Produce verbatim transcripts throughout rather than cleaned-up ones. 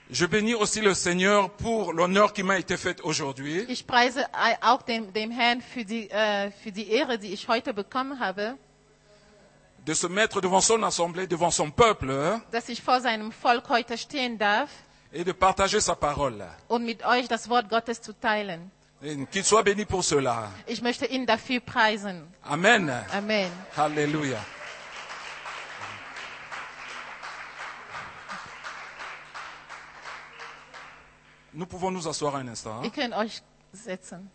Je bénis aussi le Seigneur pour l'honneur qui m'a été fait aujourd'hui. Ich preise auch dem, dem Herrn für die, äh, für die Ehre, die ich heute bekommen habe, De se mettre devant son assemblée, devant son peuple, dass ich vor seinem Volk heute stehen darf et de partager sa parole. und mit euch das Wort Gottes zu teilen. Et qu'il soit béni pour cela. Ich möchte ihn dafür preisen. Amen. Amen. Alléluia. Nous pouvons nous asseoir un instant. Ihr könnt euch setzen.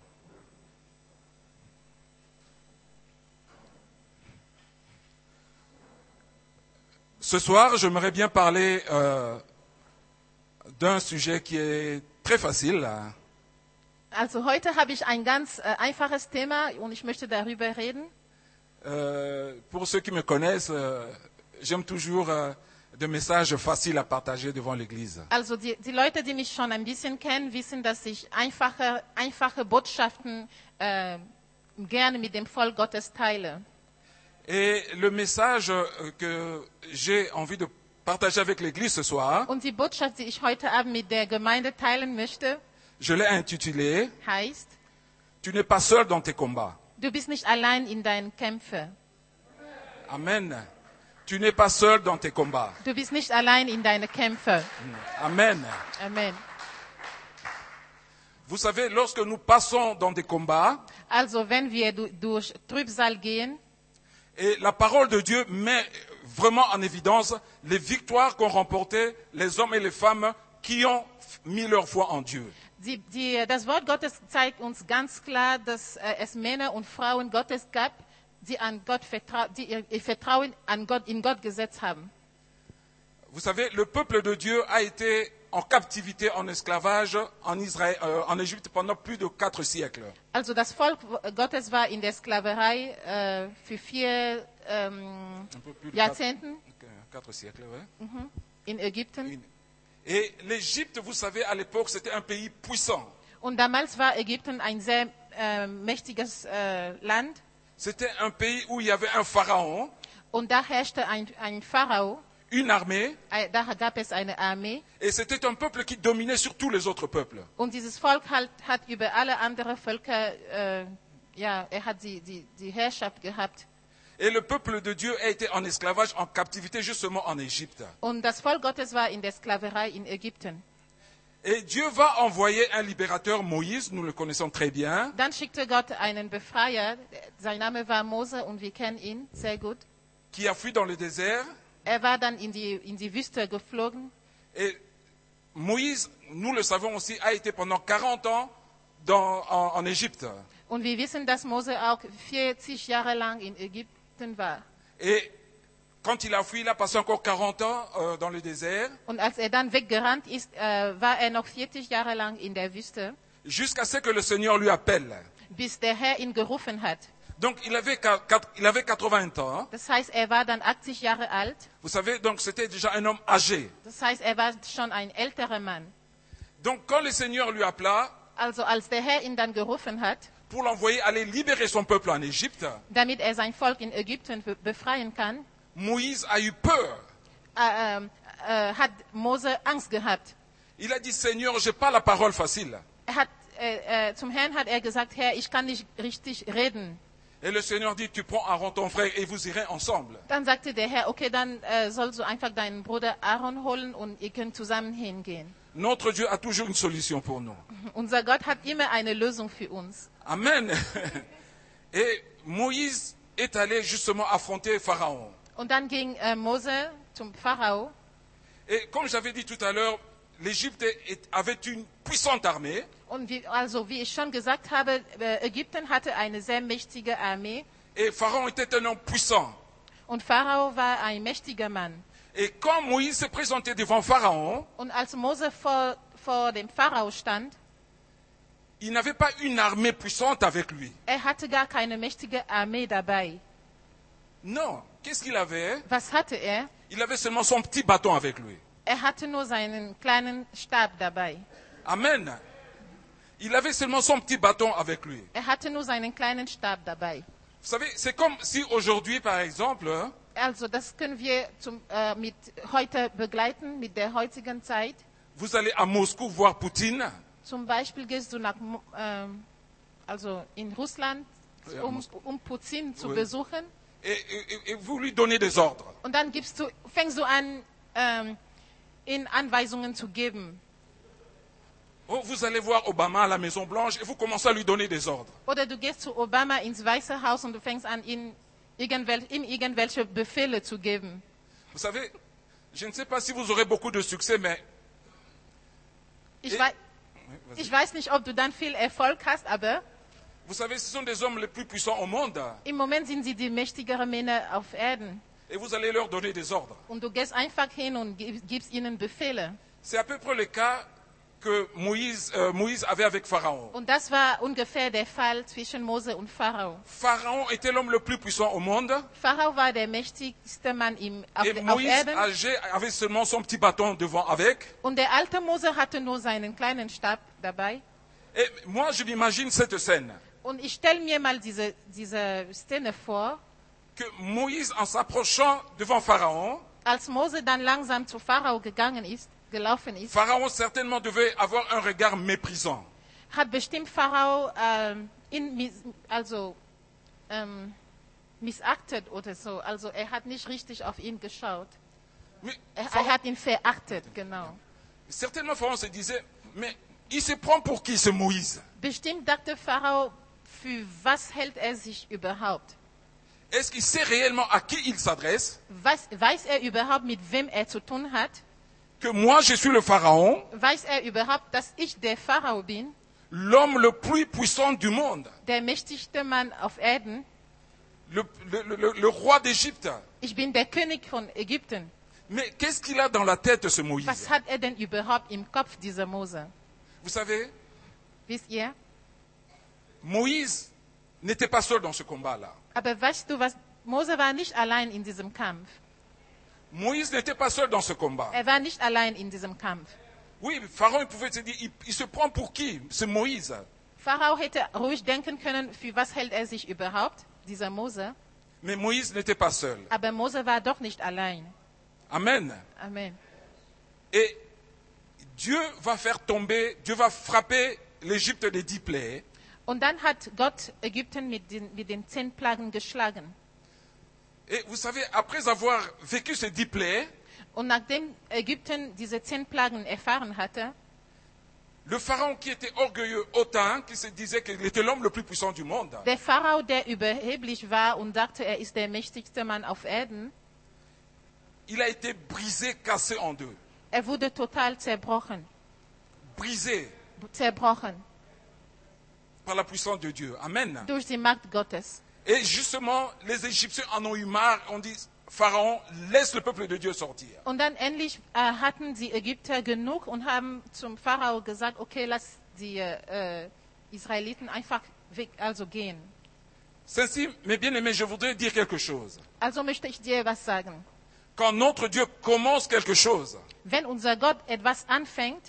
Ce soir, j'aimerais bien parler euh, d'un sujet qui est très facile. Also heute habe ich ein ganz äh, einfaches Thema und ich möchte darüber reden. Euh, pour ceux qui me connaissent, euh, j'aime toujours euh, des messages faciles à partager devant l'Église. Also die, die Leute, die mich schon ein bisschen kennen, wissen, dass ich einfache, einfache Botschaften äh, gerne mit dem Volk Gottes teile. Et le message euh, que j'ai envie de partager avec l'Église ce soir, Und die Botschaft, die ich heute Abend mit der Gemeinde teilen möchte, je l'ai intitulé heißt, « Tu n'es pas seul dans tes combats du bist nicht allein in deinen Kämpfen. ». Amen. Tu n'es pas seul dans tes combats. Du bist nicht allein in deinen Kämpfen. Amen. Amen. Vous savez, lorsque nous passons dans des combats, Also wenn wir du, durch Trübsal gehen, et la parole de Dieu met vraiment en évidence les victoires qu'ont remportées les hommes et les femmes qui ont mis leur foi en Dieu. die, die, das Wort Gottes zeigt uns ganz klar, dass äh, es Männer und Frauen Gottes gab, die, an Gott vertrau die ihr, ihr Vertrauen an Gott, in Gott gesetzt haben. Vous savez, le peuple de Dieu a été en captivité, en esclavage en, Israël, euh, en Égypte pendant plus de quatre siècles. Also das Volk Gottes war in der Sklaverei äh, für vier ähm, Un peu plus de Jahrzehnten quatre, quatre siècles, ouais. in Ägypten. Et l'Égypte, vous savez, à l'époque, c'était un pays puissant. Und damals war Ägypten ein sehr äh, mächtiges äh, Land. C'était un pays où il y avait un pharaon, Und da herrschte ein, ein Pharao. une armée, Äh, Da gab es eine Armee. et c'était un peuple qui dominait sur tous les autres peuples. Und dieses Volk halt, hat über alle anderen Völker, äh, ja, er hat die, die, die Herrschaft gehabt. Et le peuple de Dieu a été en esclavage, en captivité, justement en Égypte. Und das Volk Gottes war in der Sklaverei in Ägypten. Et Dieu va envoyer un libérateur, Moïse, nous le connaissons très bien, Dann schickte Gott einen Befreier, sein Name war Mose und wir kennen ihn sehr gut. qui a fui dans le désert. Er war dann in die, in die Wüste geflogen. Et Moïse, nous le savons aussi, a été pendant quarante ans dans, en, en Égypte. Und wir wissen, dass Mose auch vierzig Jahre lang in Ägypten war. Et quand il a fui, il a passé encore quarante ans euh, dans le désert, Und als er dann weggerannt ist, äh, war er noch vierzig Jahre lang in der Wüste, jusqu'à ce que le Seigneur lui appelle. bis der Herr ihn gerufen hat. Donc il avait, qua- il avait quatre-vingts ans. Das heißt, er war dann achtzig Jahre alt. Vous savez, donc c'était déjà un homme âgé. Das heißt, er war schon ein älterer Mann. Donc quand le Seigneur lui appela Also als der Herr ihn dann gerufen hat, pour l'envoyer aller libérer son peuple en Égypte, damit er sein Volk in Ägypten be- befreien kann, Moïse a eu peur. äh, ähm, äh, hat Mose Angst gehabt. Il a dit, Seigneur, j'ai pas la parole facile. Er hat, äh, äh, zum Herrn hat er gesagt, Herr, ich kann nicht richtig reden. Et le Seigneur dit, tu prends Aaron ton frère et vous irez ensemble. Dann sagte der Herr, okay, dann äh, sollst du einfach deinen Bruder Aaron holen und ihr könnt zusammen hingehen. Notre Dieu a toujours une solution pour nous. Unser Gott hat immer eine Lösung für uns. Amen. Et Moïse est allé justement affronter Pharaon. Und dann ging äh, Mose zum Pharao. Et comme j'avais dit tout à l'heure, l'Égypte est- avait une puissante armée. Und wie, also, wie ich schon gesagt habe, äh, Ägypten hatte eine sehr mächtige Armee. Et Pharaon était un homme puissant. Und Pharao war ein mächtiger Mann. Et quand Moïse s'est présenté devant Pharaon, Und als Mose vor, vor dem Pharao stand, il n'avait pas une armée puissante avec lui. er hatte gar keine mächtige Armee dabei. Non. Qu'est-ce qu'il avait? Was hatte er? Il avait seulement son petit bâton avec lui. Er hatte nur seinen kleinen Stab dabei. Amen. Il avait seulement son petit bâton avec lui. Er hatte nur seinen kleinen Stab dabei. Vous savez, c'est comme si aujourd'hui, par exemple, Also das können wir zum, äh, mit heute begleiten, mit der heutigen Zeit. vous allez à Moscou voir Poutine. Zum Beispiel gehst du nach, Mo- ähm, also in Russland, Ja, um, Moskau. um Putin zu Oui. besuchen. Et, et- et vous lui donnez des ordres. Und dann gibst du, fängst du an, ähm, ihm Anweisungen zu geben. Oh, vous allez voir Obama à la Maison Blanche et vous commencez à lui donner des ordres. Oder du gehst zu Obama ins Weiße Haus und du fängst an, ihm, irgendwel, ihm irgendwelche Befehle zu geben. Vous savez, je ne sais pas si vous aurez beaucoup de succès, mais Ich, Et- wei Oui, vas-y. ich weiß nicht, ob du dann viel Erfolg hast, aber Vous savez, ce sont des hommes les plus puissants au monde. im Moment sind sie die mächtigeren Männer auf Erden. Et vous allez leur donner des ordres. Und du gehst einfach hin und gib- gibst ihnen Befehle. C'est à peu près le cas que Moïse, euh, Moïse avait avec Pharaon. Und das war ungefähr der Fall zwischen Mose und Pharao. Pharaon était l'homme le plus puissant au monde. Pharao war der mächtigste Mann im, auf, Et auf Moïse, Erden. âgé, avait seulement son petit bâton devant avec. Und der alte Mose hatte nur seinen kleinen Stab dabei. Et moi, je m'imagine cette scène. Und ich stelle mir mal diese, diese Szene vor, Que Moïse, en s'approchant devant Pharaon, als Mose dann langsam zu Pharao gegangen ist, gelaufen ist, Pharaon certainement devait avoir un regard méprisant. hat bestimmt Pharao ähm, ihn miss, also, ähm, missachtet oder so. Also er hat nicht richtig auf ihn geschaut. Mais Er, er Pharaon- hat ihn verachtet, genau. certainement, Pharaon se disait, mais il se prend pour qui ce Moïse? Bestimmt dachte Pharao, für was hält er sich überhaupt? Est-ce qu'il sait réellement à qui il s'adresse? Was, weiß er überhaupt, mit wem er zu tun hat? Que moi, je suis le Pharaon, Weiß er überhaupt, dass ich der Pharao bin, l'homme le plus puissant du monde, der mächtigste Mann auf Erden? le, le- le- le roi d'Égypte. Ich bin der König von Ägypten. Mais qu'est-ce qu'il a dans la tête, ce Moïse? Was hat er denn überhaupt im Kopf, dieser Mose? Vous savez, Wisst ihr? Moïse n'était pas seul dans ce combat-là. Aber weißt du was? Mose war nicht allein in diesem Kampf. Moïse n'était pas seul dans ce combat. Er war nicht allein in diesem Kampf. Oui, Pharaon il pouvait se dire, il, il se prend pour qui? C'est Moïse. Pharao hätte ruhig denken können, für was hält er sich überhaupt, dieser Mose? Mais Moïse n'était pas seul. Aber Mose war doch nicht allein. Amen. Amen. Et Dieu va faire tomber, Dieu va frapper l'Égypte des dix plaies. Und dann hat Gott Ägypten mit den, mit den zehn Plagen geschlagen. Et vous savez, après avoir vécu ces dix plaies, Und nachdem Ägypten diese zehn Plagen erfahren hatte, le Pharaon qui était orgueilleux, hautain, qui se disait qu'il était l'homme le plus puissant du monde, der Pharao, der überheblich war und dachte, er ist der mächtigste Mann auf Erden, il a été brisé, cassé en deux. er wurde total zerbrochen. Brisé Zerbrochen par la puissance de Dieu. Amen. durch die Macht Gottes. Et justement, les Égyptiens en ont eu marre, on dit, Pharaon, laisse le peuple de Dieu sortir. Und dann endlich äh, hatten die Ägypter genug und haben zum Pharao gesagt, okay, lass die äh, Israeliten einfach weg, also gehen. Ceci, mes bien-aimés, je voudrais dire quelque chose. Also möchte ich dir was sagen. Quand notre Dieu commence quelque chose, Wenn unser Gott etwas anfängt,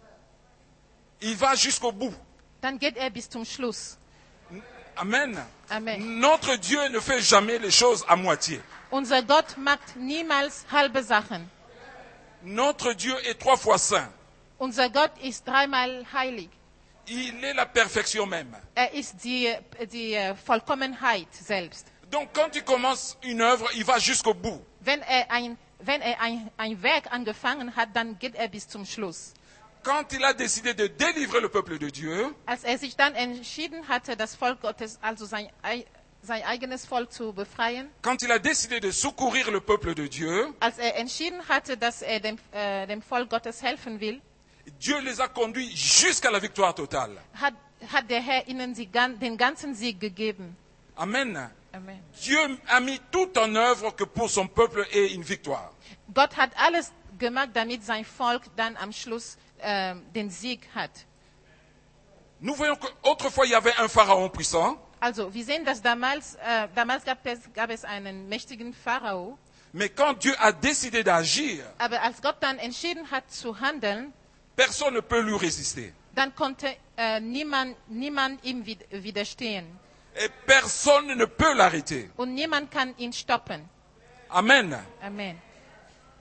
il va jusqu'au bout. dann geht er bis zum Schluss. Amen. Amen. Notre Dieu ne fait jamais les choses à moitié. Unser Gott macht niemals halbe Sachen. Notre Dieu est trois fois saint. Unser Gott ist dreimal heilig. Il est la perfection même. Er ist die, die äh, Vollkommenheit selbst. Donc quand il commence une œuvre, il va jusqu'au bout. Wenn er, ein, wenn er ein, ein Werk angefangen hat, dann geht er bis zum Schluss. Quand il a décidé de délivrer le peuple de Dieu, Als er sich dann entschieden hatte, das Volk Gottes, also sein, ei- sein eigenes Volk zu befreien, quand il a décidé de secourir le peuple de Dieu, als er entschieden hatte, dass er dem, äh, dem Volk Gottes helfen will, Dieu les a conduits jusqu'à la victoire totale. hat, hat der Herr ihnen sie, gan- den ganzen Sieg gegeben. Amen. Amen. Dieu a mis tout en œuvre que pour son peuple ait une victoire. Gott hat alles gemacht, damit sein Volk dann am Schluss äh, den Sieg hat. Nous voyons qu'autrefois il y avait un pharaon puissant, Also, wir sehen, dass damals, äh, damals gab es, gab es einen mächtigen Pharao, mais quand Dieu a décidé d'agir, aber als Gott dann entschieden hat zu handeln, personne ne peut lui résister. dann konnte äh, niemand, niemand ihm wid- widerstehen. Et personne ne peut l'arrêter. Und niemand kann ihn stoppen. Amen. Amen.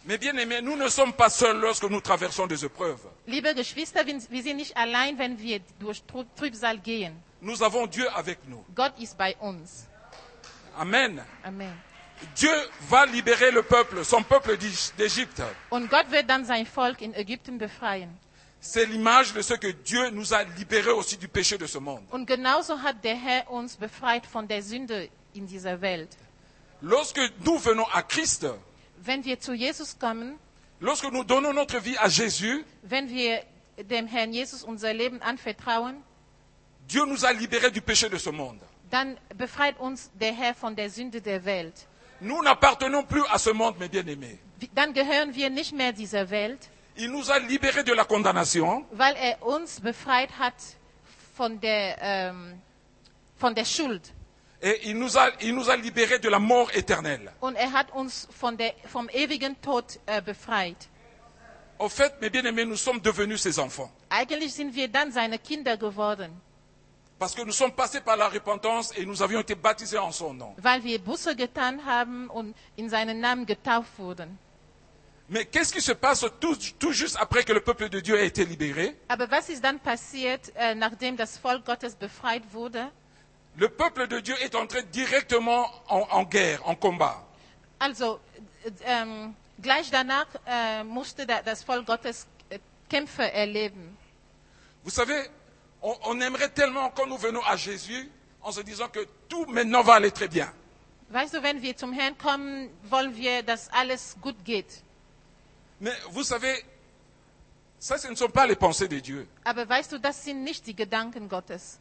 Mais bien aimés, nous ne sommes pas seuls lorsque nous traversons des épreuves. Liebe Geschwister, wir wir sind nicht allein, wenn wir durch Trü- Trübsal gehen. Nous avons Dieu avec nous. Gott ist bei uns. Amen. Amen. Dieu va libérer le peuple, son peuple d'Égy- d'Égypte. Und Gott wird dann sein Volk in Ägypten befreien. C'est l'image de ce que Dieu nous a libérés aussi du péché de ce monde. Und genauso hat der Herr uns befreit von der Sünde in dieser Welt. Lorsque nous venons à Christ, Wenn wir zu Jesus kommen, lorsque nous donnons notre vie à Jésus, wenn wir dem Herrn Jesus unser Leben anvertrauen, Dieu nous a libérés du péché de ce monde. dann befreit uns der Herr von der Sünde der Welt. Nous n'appartenons plus à ce monde, mes bien-aimés. Dann gehören wir nicht mehr dieser Welt, Il nous a libérés de la condamnation. weil er uns befreit hat von der, ähm, von der Schuld. Et il nous a, il nous a libérés de la mort éternelle. Und er hat uns von der, vom ewigen Tod äh, befreit. Au fait, mes bien-aimés, nous sommes devenus ses enfants. Eigentlich sind wir dann seine Kinder geworden, Parce que nous sommes passés par la repentance et nous avions été baptisés en son nom. weil wir Buße getan haben und in seinen Namen getauft wurden. Mais qu'est-ce qui se passe tout, tout juste après que le peuple de Dieu ait été libéré? Aber was ist dann passiert, äh, nachdem das Volk Gottes befreit wurde? Le peuple de Dieu est entré directement en, en guerre, en combat. Also äh, ähm, gleich danach äh, musste da, das Volk Gottes äh, Kämpfe erleben. Vous savez, on, on aimerait tellement quand nous venons à Jésus en se disant que tout maintenant va aller très bien. Weißt du, wenn wir zum Herrn kommen, wollen wir, dass alles gut geht. Mais vous savez, ça ce ne sont pas les pensées de Dieu. Aber weißt du, das sind nicht die Gedanken Gottes.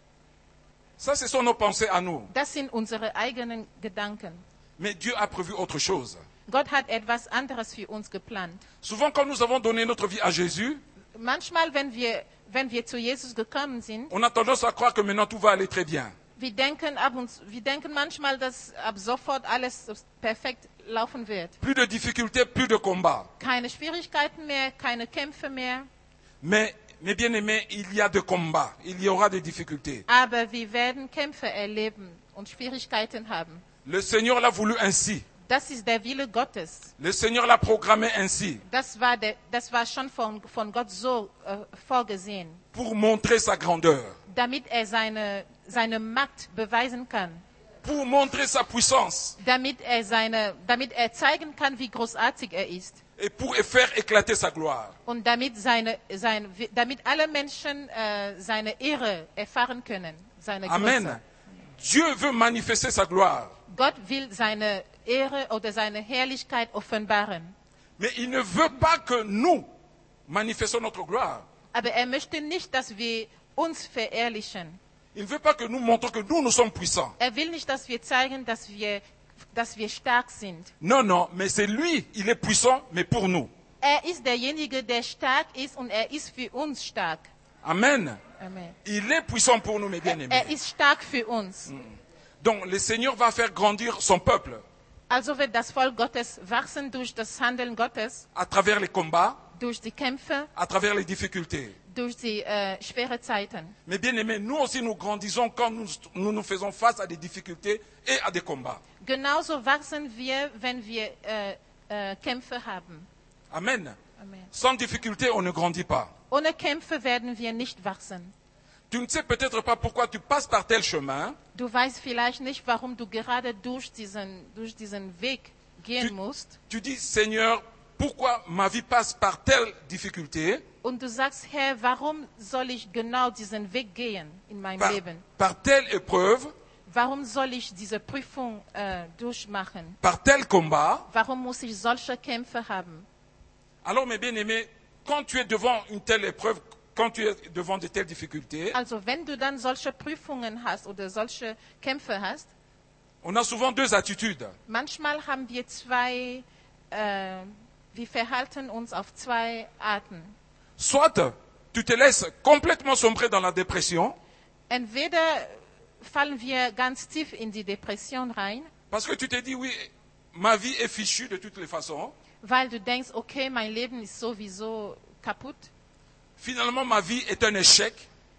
Ça ce sont nos pensées à nous. Das sind unsere eigenen Gedanken. Mais Dieu a prévu autre chose. Gott hat etwas anderes für uns geplant. Souvent quand nous avons donné notre vie à Jésus, Manchmal, wenn wir, wenn wir zu Jesus gekommen sind, on a tendance à croire que maintenant tout va aller très bien. wir denken, ab uns, wir denken manchmal, dass ab sofort alles perfekt laufen wird. Plus de difficultés, plus de combats. Keine Schwierigkeiten mehr, keine Kämpfe mehr. Mais, mes bien-aimés, il y a des combats, il y aura des difficultés. Aber wir werden Kämpfe erleben und Schwierigkeiten haben. Le Seigneur l'a voulu ainsi. Das ist der Wille Gottes. Le Seigneur l'a programmé ainsi Das war, der, das war schon von, von Gott so äh, vorgesehen, pour montrer sa grandeur, damit er seine, seine Macht beweisen kann, pour montrer sa puissance damit er, seine, damit er zeigen kann, wie großartig er ist et pour faire éclater sa gloire. und damit, seine, sein, damit alle Menschen äh, seine Ehre erfahren können, seine Amen. Größe. Dieu veut manifester sa gloire, Gott will seine Ehre oder seine Herrlichkeit offenbaren. mais il ne veut pas que nous manifestions notre gloire. Aber er möchte nicht, dass wir uns verherrlichen. Il ne veut pas que nous montrons que nous, nous sommes puissants. Er will nicht, dass wir zeigen, dass wir, dass wir stark sind. Non, non, mais c'est lui, il est puissant, mais pour nous. Er ist derjenige, der stark ist und er ist für uns stark. Amen. Amen. Il est puissant pour nous, mes Er bien-aimés. ist stark für uns. Donc, le Seigneur va faire grandir son peuple Also wird das Volk Gottes wachsen durch das Handeln Gottes, à travers les combats, durch die Kämpfe, à travers les difficultés. durch die äh, schweren Zeiten. Mais bien aimés, nous aussi nous grandissons quand nous, nous nous faisons face à des difficultés et à des combats. Genauso wachsen wir, wenn wir äh, äh, Kämpfe haben. Amen. Amen. Sans difficulté, on ne grandit pas. Ohne Kämpfe werden wir nicht wachsen. Tu ne sais peut-être pas pourquoi tu passes par tel chemin. Du weißt vielleicht nicht, warum du gerade durch diesen, durch diesen Weg gehen Tu, musst. tu dis, Seigneur, pourquoi ma vie passe par telle difficulté, Und du sagst, Herr, warum soll ich genau diesen Weg gehen in meinem par, Leben? par telle épreuve, Warum soll ich diese Prüfung äh, durchmachen? par tel combat. Warum muss ich solche Kämpfe haben? Alors, mes bien-aimés, quand tu es devant une telle épreuve, quand tu es devant de telles difficultés, Also wenn du dann solche Prüfungen hast oder solche Kämpfe hast, on a souvent deux attitudes. manchmal haben wir zwei, äh, wir verhalten uns auf zwei Arten. Soit tu te laisses complètement sombrer dans la dépression, Entweder fallen wir ganz tief in die Depression rein, parce que tu te dis, oui, ma vie est fichue de toutes les façons. weil du denkst, okay, mein Leben ist sowieso kaputt. Finalement, ma vie est un échec.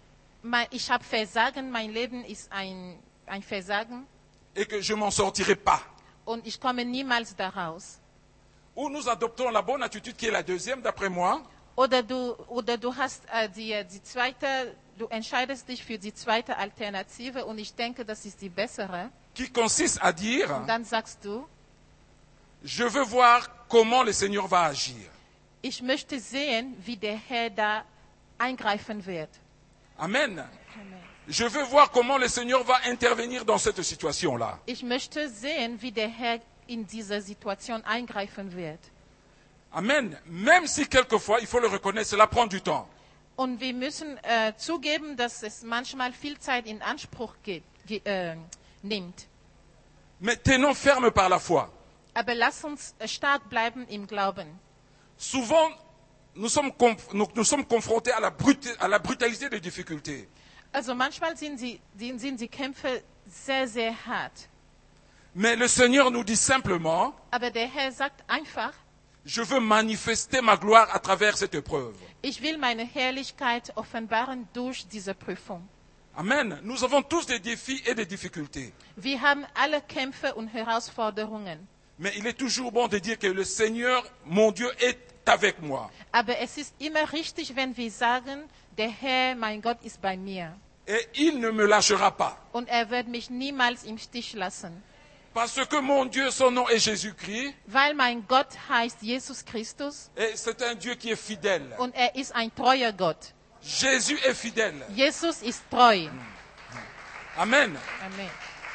Mein- Ich habe Versagen, mein Leben ist ein, ein Versagen Et que je m'en sortirai pas. und ich komme niemals daraus. ou nous adoptons la bonne attitude qui est la deuxième d'après moi, Oder du, oder du hast äh, die, die zweite, du entscheidest dich für die zweite Alternative und ich denke, das ist die bessere. qui consiste à dire, Und dann sagst du, je veux voir comment le Seigneur va agir. ich möchte sehen, wie der Herr da eingreifen wird. Amen. Amen. Je veux voir comment le Seigneur va intervenir dans cette situation-là. Ich möchte sehen, wie der Herr in dieser Situation eingreifen wird. Amen. Même si quelquefois, il faut le reconnaître, cela prend du temps. Und wir müssen äh, zugeben, dass es manchmal viel Zeit in Anspruch ge ge äh, nimmt. Mais tenons ferme par la foi. Aber lass uns äh, stark bleiben im Glauben. Souvent, nous sommes, conf- nous, nous sommes confrontés à la, brut- à la brutalité des difficultés. Also manchmal sind, sie, die, sind die Kämpfe sehr, sehr hart. Mais le Seigneur nous dit simplement, Aber der Herr sagt einfach, je veux manifester ma gloire à travers cette épreuve. ich will meine Herrlichkeit offenbaren durch diese Prüfung. Amen. Nous avons tous des défis et des difficultés. Wir haben alle Kämpfe und Herausforderungen. Mais il est toujours bon de dire que le Seigneur, mon Dieu, est avec moi. Aber es ist immer richtig, wenn wir sagen, der Herr, mein Gott, ist bei mir. Et il ne me lâchera pas. Und er wird mich niemals im Stich lassen. Parce que mon Dieu, son nom est Jésus-Christ. Weil mein Gott heißt Jesus Christus Et c'est un Dieu qui est fidèle. und er ist ein treuer Gott. Jésus est fidèle. Jesus ist treu. Amen. Amen.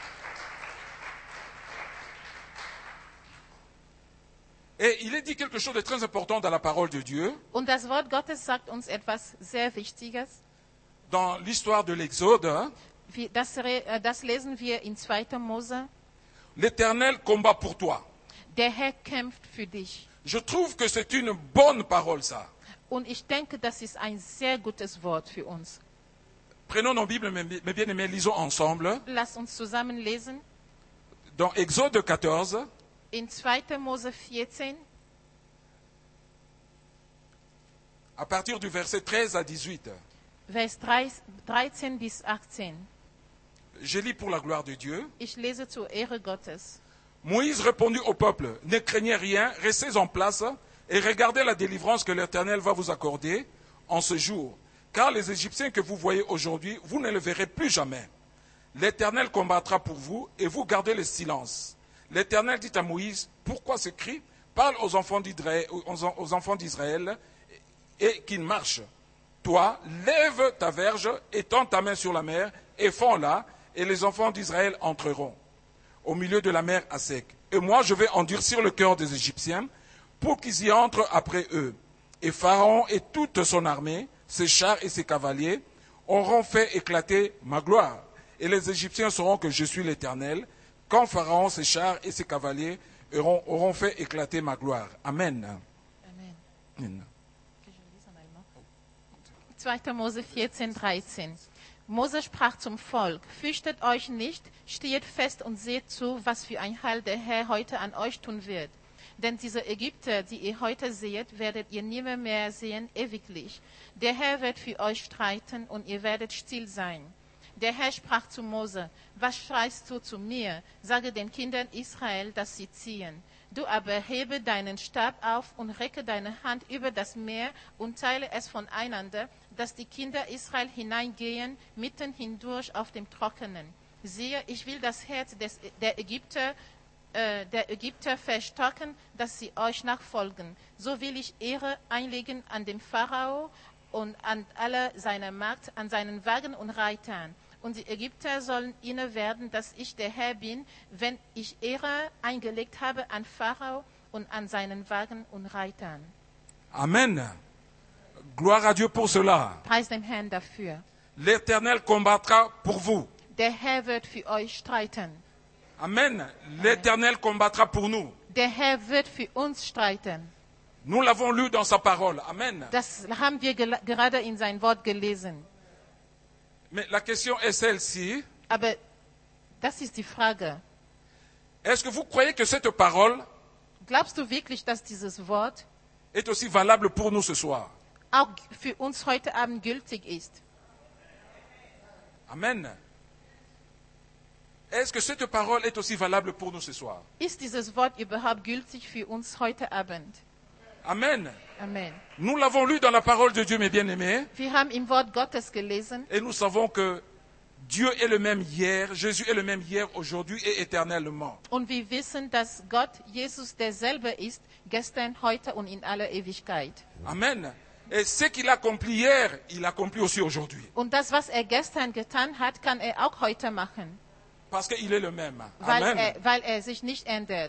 Et il est dit quelque chose de très important dans la parole de Dieu, Und das Wort Gottes sagt uns etwas sehr Wichtiges. dans l'histoire de l'Exode. hein. Wir- Das, re- äh, das lesen wir in zweiter Mose. L'Éternel combat pour toi. Der Herr kämpft für dich. Je trouve que c'est une bonne parole, ça. Und ich denke, das ist ein sehr gutes Wort für uns. Prenons nos Bibles, mes mes bien-aimés, lisons ensemble. Lass uns zusammen lesen. Dans Exode quatorze, In zweiter Mose vierzehn, à partir du verset treize à dix-huit. Vers dreizehn bis achtzehn. Je lis pour la gloire de Dieu. Ich lese zur Ehre Gottes. Moïse répondit au peuple, ne craignez rien, restez en place et regardez la délivrance que l'Éternel va vous accorder en ce jour. Car les Égyptiens que vous voyez aujourd'hui, vous ne les verrez plus jamais. L'Éternel combattra pour vous et vous gardez le silence. L'Éternel dit à Moïse, pourquoi ce cri? Parle aux enfants d'Israël, aux enfants d'Israël et qu'ils marchent. Toi, lève ta verge et tends ta main sur la mer et fonds-la, et les enfants d'Israël entreront au milieu de la mer à sec. Et moi, je vais endurcir le cœur des Égyptiens pour qu'ils y entrent après eux. Et Pharaon et toute son armée, ses chars et ses cavaliers, auront fait éclater ma gloire. Et les Égyptiens sauront que je suis l'Éternel, quand Pharaon, ses chars et ses cavaliers auront, auront fait éclater ma gloire. Amen. Amen. Amen. zweiter Mose vierzehn, dreizehn. Mose sprach zum Volk, fürchtet euch nicht, steht fest und seht zu, was für ein Heil der Herr heute an euch tun wird. Denn diese Ägypter, die ihr heute seht, werdet ihr nimmer mehr sehen, ewiglich. Der Herr wird für euch streiten und ihr werdet still sein. Der Herr sprach zu Mose, was schreist du zu mir? Sage den Kindern Israel, dass sie ziehen. Du aber hebe deinen Stab auf und recke deine Hand über das Meer und teile es voneinander, dass die Kinder Israel hineingehen, mitten hindurch auf dem Trockenen. Siehe, ich will das Herz des, der, Ägypter, äh, der Ägypter verstocken, dass sie euch nachfolgen. So will ich Ehre einlegen an dem Pharao und an alle seiner Magd, an seinen Wagen und Reitern. Und die Ägypter sollen inne werden, dass ich der Herr bin, wenn ich Ehre eingelegt habe an Pharao und an seinen Wagen und Reitern. Amen. Gloire à Dieu pour cela. Preis dem Herrn dafür. L'Éternel combattra pour vous. Der Herr wird für euch streiten. Amen. L'Éternel combattra pour nous. Der Herr wird für uns streiten. Nous l'avons lu dans sa parole. Amen. Das haben wir gel- gerade in sein Wort gelesen. Mais la question est celle-ci. Aber das ist die Frage. Est-ce que vous croyez que cette parole Glaubst du wirklich, dass dieses Wort est aussi valable pour nous ce soir? auch für uns heute Abend gültig ist? Amen. Est-ce que cette parole est aussi valable pour nous ce soir? Ist dieses Wort überhaupt gültig für uns heute Abend? Amen. Amen. Nous l'avons lu dans la parole de Dieu, mes bien-aimés, Wir haben im Wort Gottes gelesen et nous savons que Dieu est le même hier, Jésus est le même hier, aujourd'hui et éternellement. und wir wissen, dass Gott, Jesus, derselbe ist, gestern, heute und in aller Ewigkeit. Amen. Et ce qu'il a accompli hier, il accomplit aussi aujourd'hui. Und das, was er gestern getan hat, kann er auch heute machen, Parce qu'il est le même. weil Amen. er, weil er sich nicht ändert.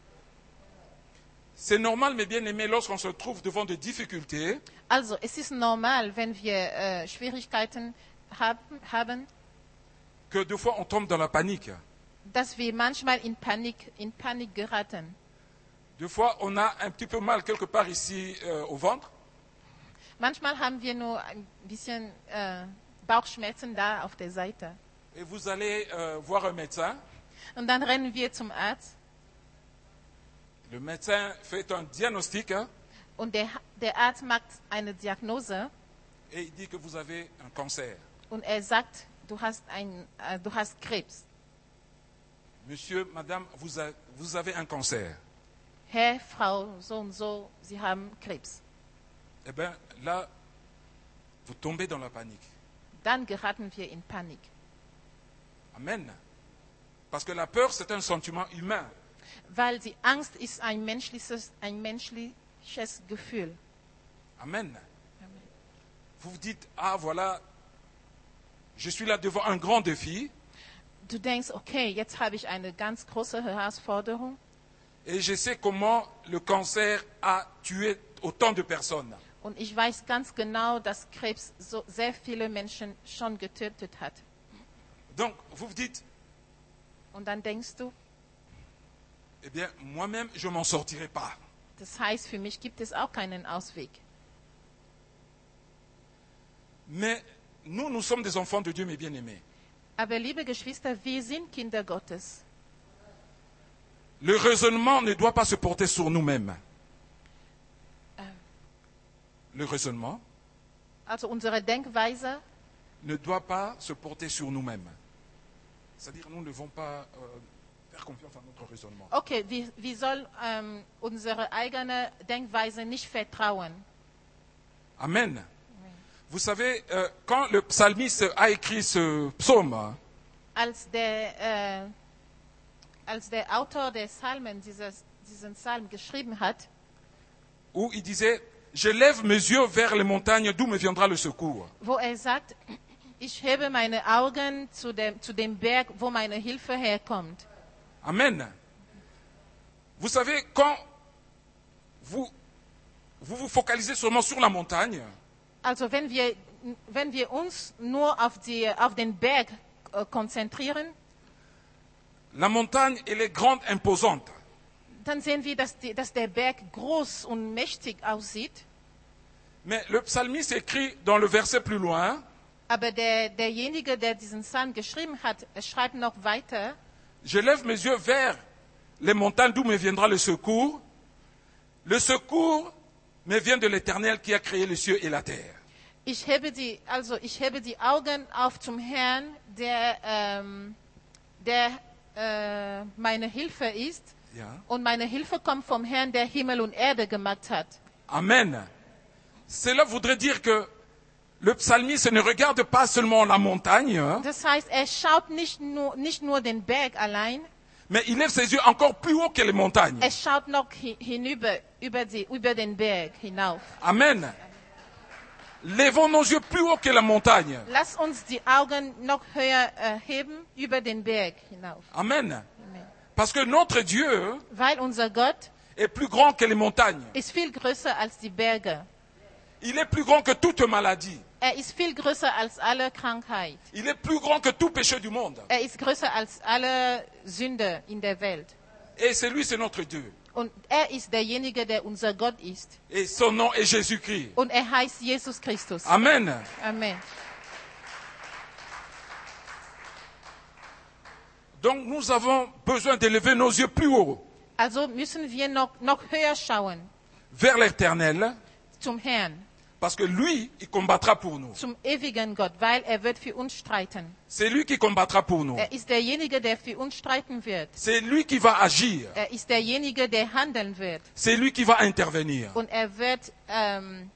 C'est normal, mes bien-aimés, lorsqu'on se trouve devant des difficultés, Also, es ist normal, wenn wir äh, Schwierigkeiten haben, haben, que des fois on tombe dans la panique. dass wir manchmal in Panik, in Panik geraten. Des fois, on a un petit peu mal quelque part ici euh, au ventre. Manchmal haben wir nur ein bisschen äh, Bauchschmerzen da auf der Seite. Et vous allez euh, voir un médecin. Und dann rennen wir zum Arzt Le médecin fait un diagnostic hein, und der, der Arzt macht eine Diagnose et il dit que vous avez un cancer. und er sagt, du hast, ein, äh, du hast Krebs. Monsieur, madame, vous, a- vous avez un cancer. Herr, Frau, so und so, Sie haben Krebs. Eh bien, là, vous tombez dans la panique. Dann geraten wir in Panik. Amen. Parce que la peur, c'est un sentiment humain. Weil die Angst ist ein menschliches, ein menschliches Gefühl. Amen. Vous vous dites, ah voilà, je suis là devant un grand défi Du denkst, okay, jetzt habe ich eine ganz große Herausforderung et je sais comment le cancer a tué autant de personnes. und ich weiß ganz genau, dass Krebs so sehr viele Menschen schon getötet hat. Donc, vous vous dites, Und dann denkst du, eh bien, moi-même, je ne m'en sortirai pas. das heißt, für mich gibt es auch keinen Ausweg. Mais nous, nous sommes des enfants de Dieu, mes bien-aimés. Aber liebe Geschwister, wir sind Kinder Gottes. Le raisonnement ne doit pas se porter sur nous-mêmes. Le raisonnement Also unsere Denkweise ne doit pas se porter sur nous-mêmes. C'est-à-dire, nous ne devons pas euh, faire confiance à notre raisonnement. Okay, wir, wir sollen ähm, unsere eigene Denkweise nicht vertrauen. Amen. Vous savez, euh, quand le psalmiste a écrit ce psaume, hein, Als der, äh, als der Autor des Psalmen dieses, diesen Psalm geschrieben hat, où il disait, je lève mes yeux vers les montagnes, d'où me viendra le secours. wo er sagt, ich hebe meine Augen zu dem, zu dem Berg, wo meine Hilfe herkommt. Amen. Vous savez, quand vous vous, vous focalisez seulement sur la montagne, Also wenn wir, wenn wir uns nur auf, die, auf den Berg äh, konzentrieren, la montagne, elle est grande, imposante. dann sehen wir, dass, die, dass der Berg groß und mächtig aussieht. Mais le psalmiste écrit dans le verset plus loin, Aber der, derjenige, der diesen Psalm geschrieben hat, er schreibt noch weiter, je lève mes yeux vers les montagnes, d'où me viendra le secours. Le secours me vient de l'Éternel qui a créé les cieux et la terre. ich hebe die, also ich hebe die Augen auf zum Herrn, der, ähm, der äh, meine Hilfe ist. Ja. Und meine Hilfe kommt vom Herrn, der Himmel und Erde gemacht hat. Amen. Cela voudrait dire que le psalmiste ne regarde pas seulement la montagne, hein, Das heißt, er schaut nicht nur, nicht nur den Berg allein, mais il lève ses yeux encore plus haut que les montagnes. er schaut noch hi- hinüber, über, die, über den Berg hinauf. Amen. Levons nos yeux plus haut que la montagne. Lass uns die Augen noch höher äh, heben, über den Berg hinauf. Amen. Amen. Parce que notre Dieu Weil unser Gott est plus grand que les montagnes. ist viel größer als die Berge. Il est plus grand que toute maladie. Er ist viel größer als alle Krankheit. Il est plus grand que tout péché du monde. Er ist größer als alle Sünde in der Welt. Et c'est lui, c'est notre Dieu. Und er ist derjenige, der unser Gott ist. Et son nom est Jésus-Christ. Und er heißt Jesus Christus. Amen. Amen. Donc nous avons besoin d'élever nos yeux plus haut Also müssen wir noch, noch höher schauen vers l'Éternel, zum Herrn. Parce que lui, il combattra pour nous. zum ewigen Gott, weil er wird für uns streiten. C'est lui qui combattra pour nous. Er ist derjenige, der für uns streiten wird. C'est lui qui va agir. Er ist derjenige, der handeln wird. C'est lui qui va intervenir. Und er wird, ähm,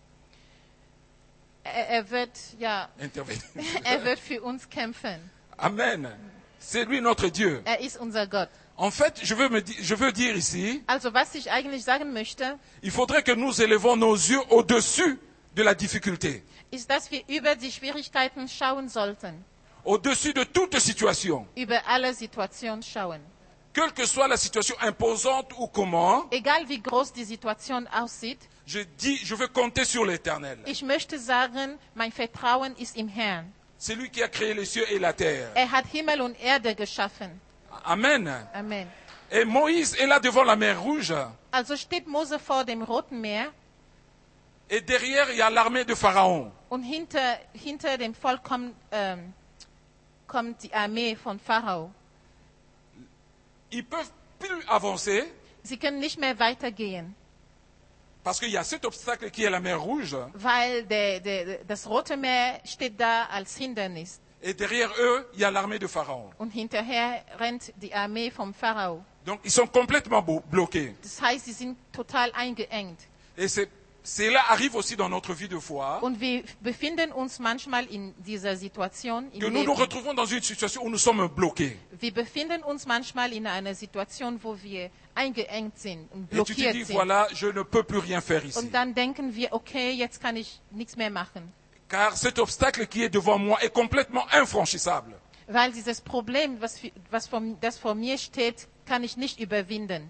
er, er wird, ja, Intervenir. er wird für uns kämpfen. Amen. C'est lui notre Dieu. Er ist unser Gott. En fait, je veux, me di- je veux dire ici, Also was ich eigentlich sagen möchte, il faudrait que nous élevons nos yeux au-dessus de la difficulté, ist, dass wir über die Schwierigkeiten schauen sollten. au-dessus de toute situation. Über alle Situationen schauen. Quelle que soit la situation imposante ou comment, Egal wie groß die Situation aussieht, je dis, je veux compter sur l'Éternel. ich möchte sagen, mein Vertrauen ist im Herrn. C'est lui qui a créé les cieux et la terre. Er hat Himmel und Erde geschaffen. Amen. Amen. Et Moïse est là devant la mer Rouge, Also steht Mose vor dem Roten Meer et derrière, il y a l'armée de Pharaon. und hinter, hinter dem Volk kommt, ähm, kommt die Armee von Pharao. Ils peuvent plus avancer Sie können nicht mehr weitergehen, parce qu'il y a cet obstacle qui est la mer Rouge, weil der, der, das Rote Meer steht da als Hindernis. et derrière eux, il y a l'armée de Pharaon. Und hinterher rennt die Armee vom Pharao. Donc, ils sont complètement bo- bloqués. Das heißt, sie sind total eingeengt. Et c'est, cela arrive aussi dans notre vie de foi, Und wir befinden uns manchmal in dieser Situation que im nous nous Leben. retrouvons dans une situation où nous sommes bloqués. Wir befinden uns manchmal in einer Situation, wo wir eingeengt sind und Et tu te blockiert dis, sind. voilà, je ne peux plus rien faire ici. Und dann denken wir, okay, jetzt kann ich nichts mehr machen. Car cet obstacle qui est devant moi est complètement infranchissable. Weil dieses Problem, was, für, was vor, das vor mir steht, kann ich nicht überwinden.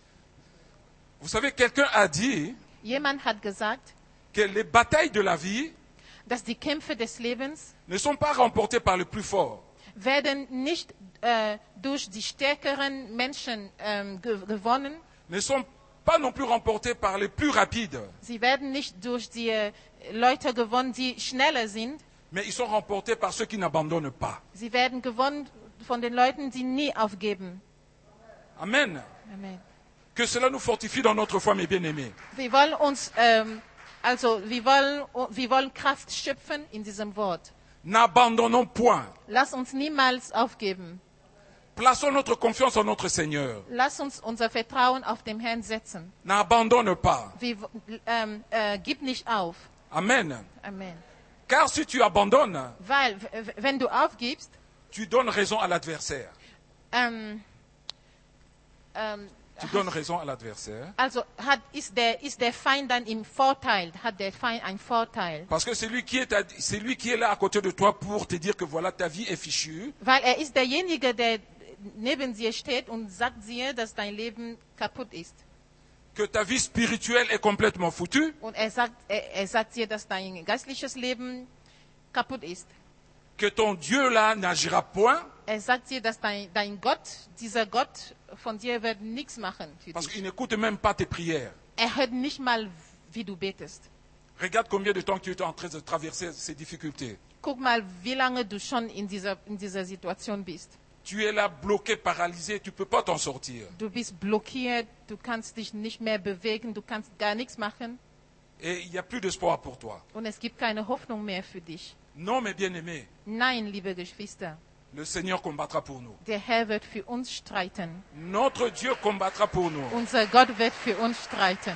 Vous savez, quelqu'un a dit Jemand hat gesagt, que les batailles de la vie dass die Kämpfe des Lebens ne sont pas remportées par le plus fort, werden nicht äh, durch die stärkeren Menschen ähm, ge gewonnen. ne sont pas non plus remportées par les plus rapides, Sie werden nicht durch die äh, Leute gewonnen, die schneller sind. mais ils sont remportés par ceux qui n'abandonnent pas. Sie werden gewonnen von den Leuten, die nie aufgeben. Amen. Amen. Que cela nous fortifie dans notre foi, mes bien-aimés. Wir wollen uns, ähm, also wir wollen, wir wollen Kraft schöpfen in diesem Wort. N'abandonnons point. Lass uns niemals aufgeben. Plaçons notre confiance en notre Seigneur. Lass uns unser Vertrauen auf den Herrn setzen. N'abandonne pas. Wir, ähm, äh, gib nicht auf. Amen. Amen. Car si tu abandonnes, Weil, w- wenn du aufgibst, tu donnes raison à l'adversaire. ähm, ähm, Tu donnes raison à l'adversaire. also hat, ist, der, ist der Feind dann im Vorteil, hat der Feind einen Vorteil. Parce que c'est lui qui est, à- c'est lui qui est là à côté de toi pour te dire que voilà, ta vie est fichue. Weil er ist derjenige, der neben dir steht und sagt dir, dass dein Leben kaputt ist. Que ta vie spirituelle est complètement foutue. Und er sagt, er, er sagt dir, dass dein geistliches Leben kaputt ist. Que ton Dieu là n'agira point. Er sagt dir, dass dein, dein Gott, dieser Gott von dir wird nichts machen für Parce dich. qu'il n'écoute même pas tes prières. Er hört nicht mal, wie du betest. Regarde combien de temps que tu es en train de traverser ces difficultés. Guck mal, wie lange du schon in dieser, in dieser Situation bist. Tu es là bloqué, paralysé, tu ne peux pas t'en sortir. Du bist blockiert, du kannst dich nicht mehr bewegen, du kannst gar nichts machen Et il n'y a plus d'espoir pour toi. und es gibt keine Hoffnung mehr für dich. Non, mes bien-aimés, Nein, liebe Geschwister, le Seigneur combattra pour nous. der Herr wird für uns streiten. Notre Dieu combattra pour nous. Unser Gott wird für uns streiten.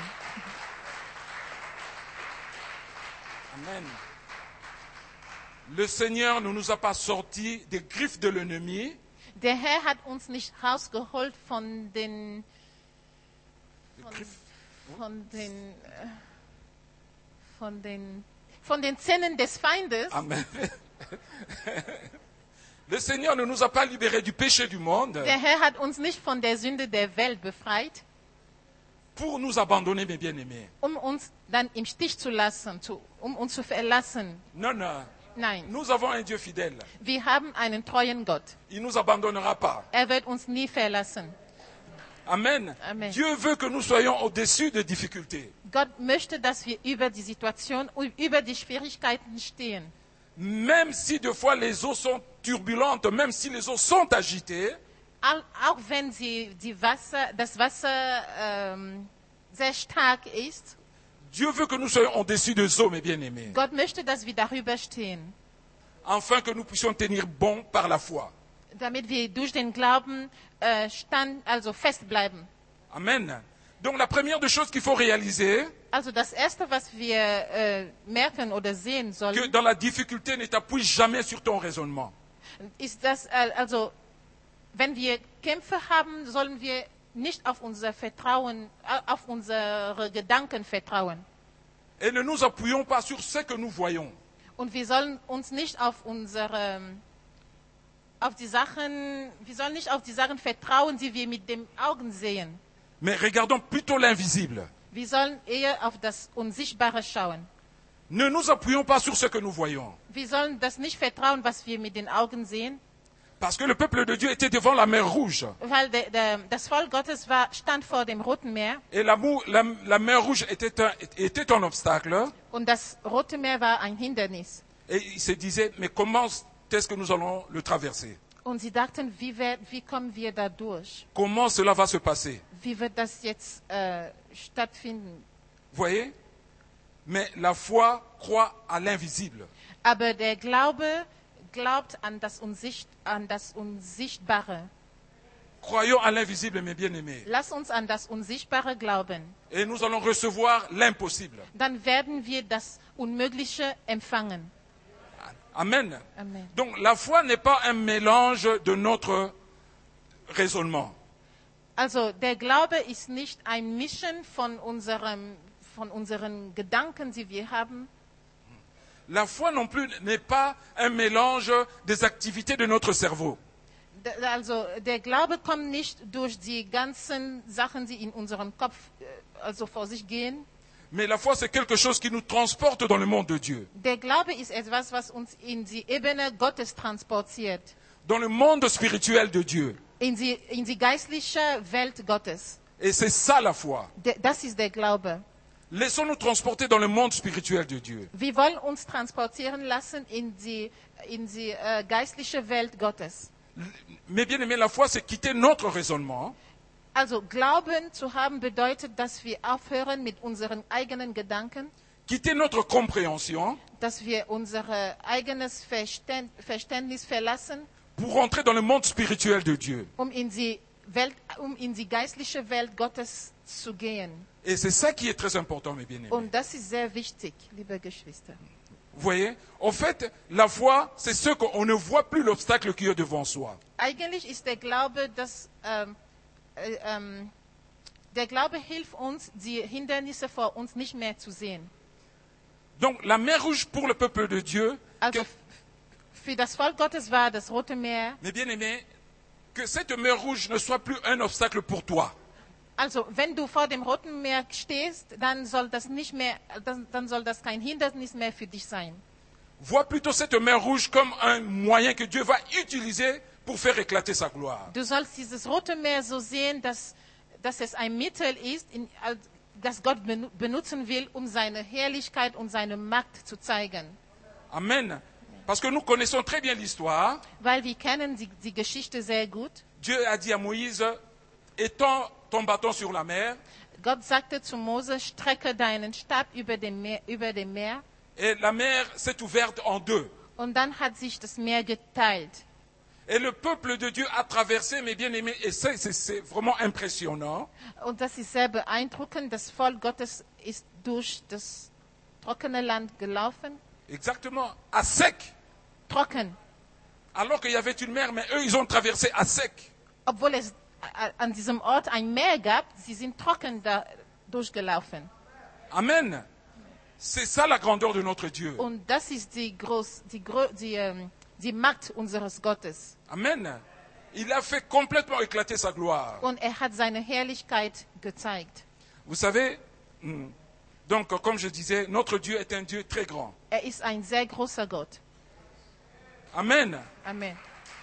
Amen. Le Seigneur ne nous a pas sortis des griffes de l'ennemi, Der Herr hat uns nicht rausgeholt von den, des griffes, von den, äh, von den, von den Zähnen des Feindes. Amen. Le Seigneur ne nous a pas libérés du péché du monde Der Herr hat uns nicht von der Sünde der Welt befreit, pour nous abandonner, mes bien-aimés. um uns dann im Stich zu lassen, zu, um uns zu verlassen. Non, non. Nein, Nous avons un Dieu fidèle. wir haben einen treuen Gott. Il ne nous abandonnera pas. Er wird uns nie verlassen. Amen. Amen. Dieu veut que nous soyons au-dessus des difficultés. Gott möchte, dass wir über die Situation, über die Schwierigkeiten stehen. Même si des fois les eaux sont turbulentes, même si les eaux sont agitées, Auch, auch wenn sie die Wasser, das Wasser ähm, sehr stark ist, Dieu veut que nous soyons au-dessus des eaux, mes bien-aimés, Gott möchte, dass wir darüber stehen, afin que nous puissions tenir bon par la foi. damit wir durch den Glauben äh, stand, also fest bleiben. Amen. Donc la première des choses qu'il faut réaliser, Also das Erste, was wir äh, merken oder sehen que sollen, dans la difficulté, ne t'appuie jamais sur ton raisonnement. ist, dass, äh, also, wenn wir Kämpfe haben, sollen wir nicht auf unser Vertrauen, äh, auf unsere Gedanken vertrauen. Et ne nous appuyons pas sur ce que nous voyons. Und wir sollen uns nicht auf unsere, auf die Sachen, wir sollen nicht auf die Sachen vertrauen, die wir mit den Augen sehen. Mais regardons plutôt l'invisible. Wir sollen eher auf das Unsichtbare schauen. Ne nous appuyons pas sur ce que nous voyons. Wir sollen das nicht vertrauen, was wir mit den Augen sehen, Parce que le peuple de Dieu était devant la mer Rouge. weil de, de, das Volk Gottes war, stand vor dem Roten Meer Et la, mou- la- la mer Rouge était un, était un obstacle. und das Rote Meer war ein Hindernis. Et ils se disaient, mais comment est-ce que nous allons le traverser? Und sie dachten, wie, wer, wie kommen wir da durch? Comment cela va se passer? Wie wird das jetzt äh, stattfinden? Vous voyez? Mais la foi croit à l'invisible. Aber der Glaube glaubt an das, Unsicht, an das Unsichtbare. Croyons à l'invisible, mes bien-aimés. Lass uns an das Unsichtbare glauben. Et nous allons recevoir l'impossible. Dann werden wir das Unmögliche empfangen. Amen. Amen. Donc la foi n'est pas un mélange de notre raisonnement. Also der Glaube ist nicht ein Mischen von, unserem, von unseren Gedanken, die wir haben. La foi non plus n'est pas un mélange des activités de notre cerveau. D- Also der Glaube kommt nicht durch die ganzen Sachen, die in unserem Kopf äh, also vor sich gehen. Mais la foi, c'est quelque chose qui nous transporte dans le monde de Dieu. Der Glaube ist etwas, was uns in die Ebene Gottes transportiert, Dans le monde spirituel de Dieu. in die, in die geistliche Welt Gottes. Et c'est ça la foi. De- Das ist der Glaube. Laissons-nous transporter dans le monde spirituel de Dieu. Wir wollen uns transportieren lassen in die, in die äh, geistliche Welt Gottes. Mais bien aimé, la foi, c'est quitter notre raisonnement Also Glauben zu haben bedeutet, dass wir aufhören mit unseren eigenen Gedanken, quitter notre compréhension dass wir unser eigenes Verständ, Verständnis verlassen, pour rentrer dans le monde spirituel de Dieu. um in die Welt, um in die geistliche Welt Gottes zu gehen. Et c'est ça qui est très important, mes bien-aimés. Und das ist sehr wichtig, liebe Geschwister. Vous voyez? En fait, la foi, c'est ce qu'on ne voit plus l'obstacle qui est devant soi. Eigentlich ist der Glaube, dass ähm, äh, ähm, der Glaube hilft uns, die Hindernisse vor uns nicht mehr zu sehen. Donc, la mer rouge pour le peuple de Dieu, Also que- f- für das Volk Gottes war das Rote Meer. mes bien-aimés, que cette mer rouge ne soit plus un obstacle pour toi. Also wenn du vor dem Roten Meer stehst, dann soll das nicht mehr, dann, dann soll das kein Hindernis mehr für dich sein. Vois plutôt cette mer rouge comme un moyen que Dieu va utiliser pour faire éclater sa gloire. Du sollst dieses Rote Meer so sehen, dass, dass es ein Mittel ist, in, als- das Gott benu- benutzen will, um seine Herrlichkeit und seine Macht zu zeigen. Amen. Parce que nous connaissons très bien l'histoire. Weil wir kennen die, die Geschichte sehr gut. Dieu a dit à Moïse, étends ton bâton sur la mer. Gott sagte zu Mose, strecke deinen Stab über dem Meer, über dem Meer. Et la mer s'est ouverte en deux. Und dann hat sich das Meer geteilt. Et le peuple de Dieu a traversé, mes bien-aimés, et c'est- c'est c'est vraiment impressionnant. Und das ist sehr beeindruckend. Das Volk Gottes ist durch das trockene Land gelaufen. Exactement, à sec. Trocken. Alors qu'il y avait une mer, mais eux, ils ont traversé à sec. Obwohl es a- an diesem Ort ein Meer gab, sie sind trocken da durchgelaufen. Amen. C'est ça la grandeur de notre Dieu. Und das ist die, Groß, die, Grö- die, ähm, die Macht unseres Gottes. Amen. Il a fait complètement éclater sa gloire. Und er hat seine Herrlichkeit gezeigt. Vous savez, hmm, donc comme je disais, notre Dieu est un Dieu très grand. Er ist ein sehr großer Gott. Amen. Amen.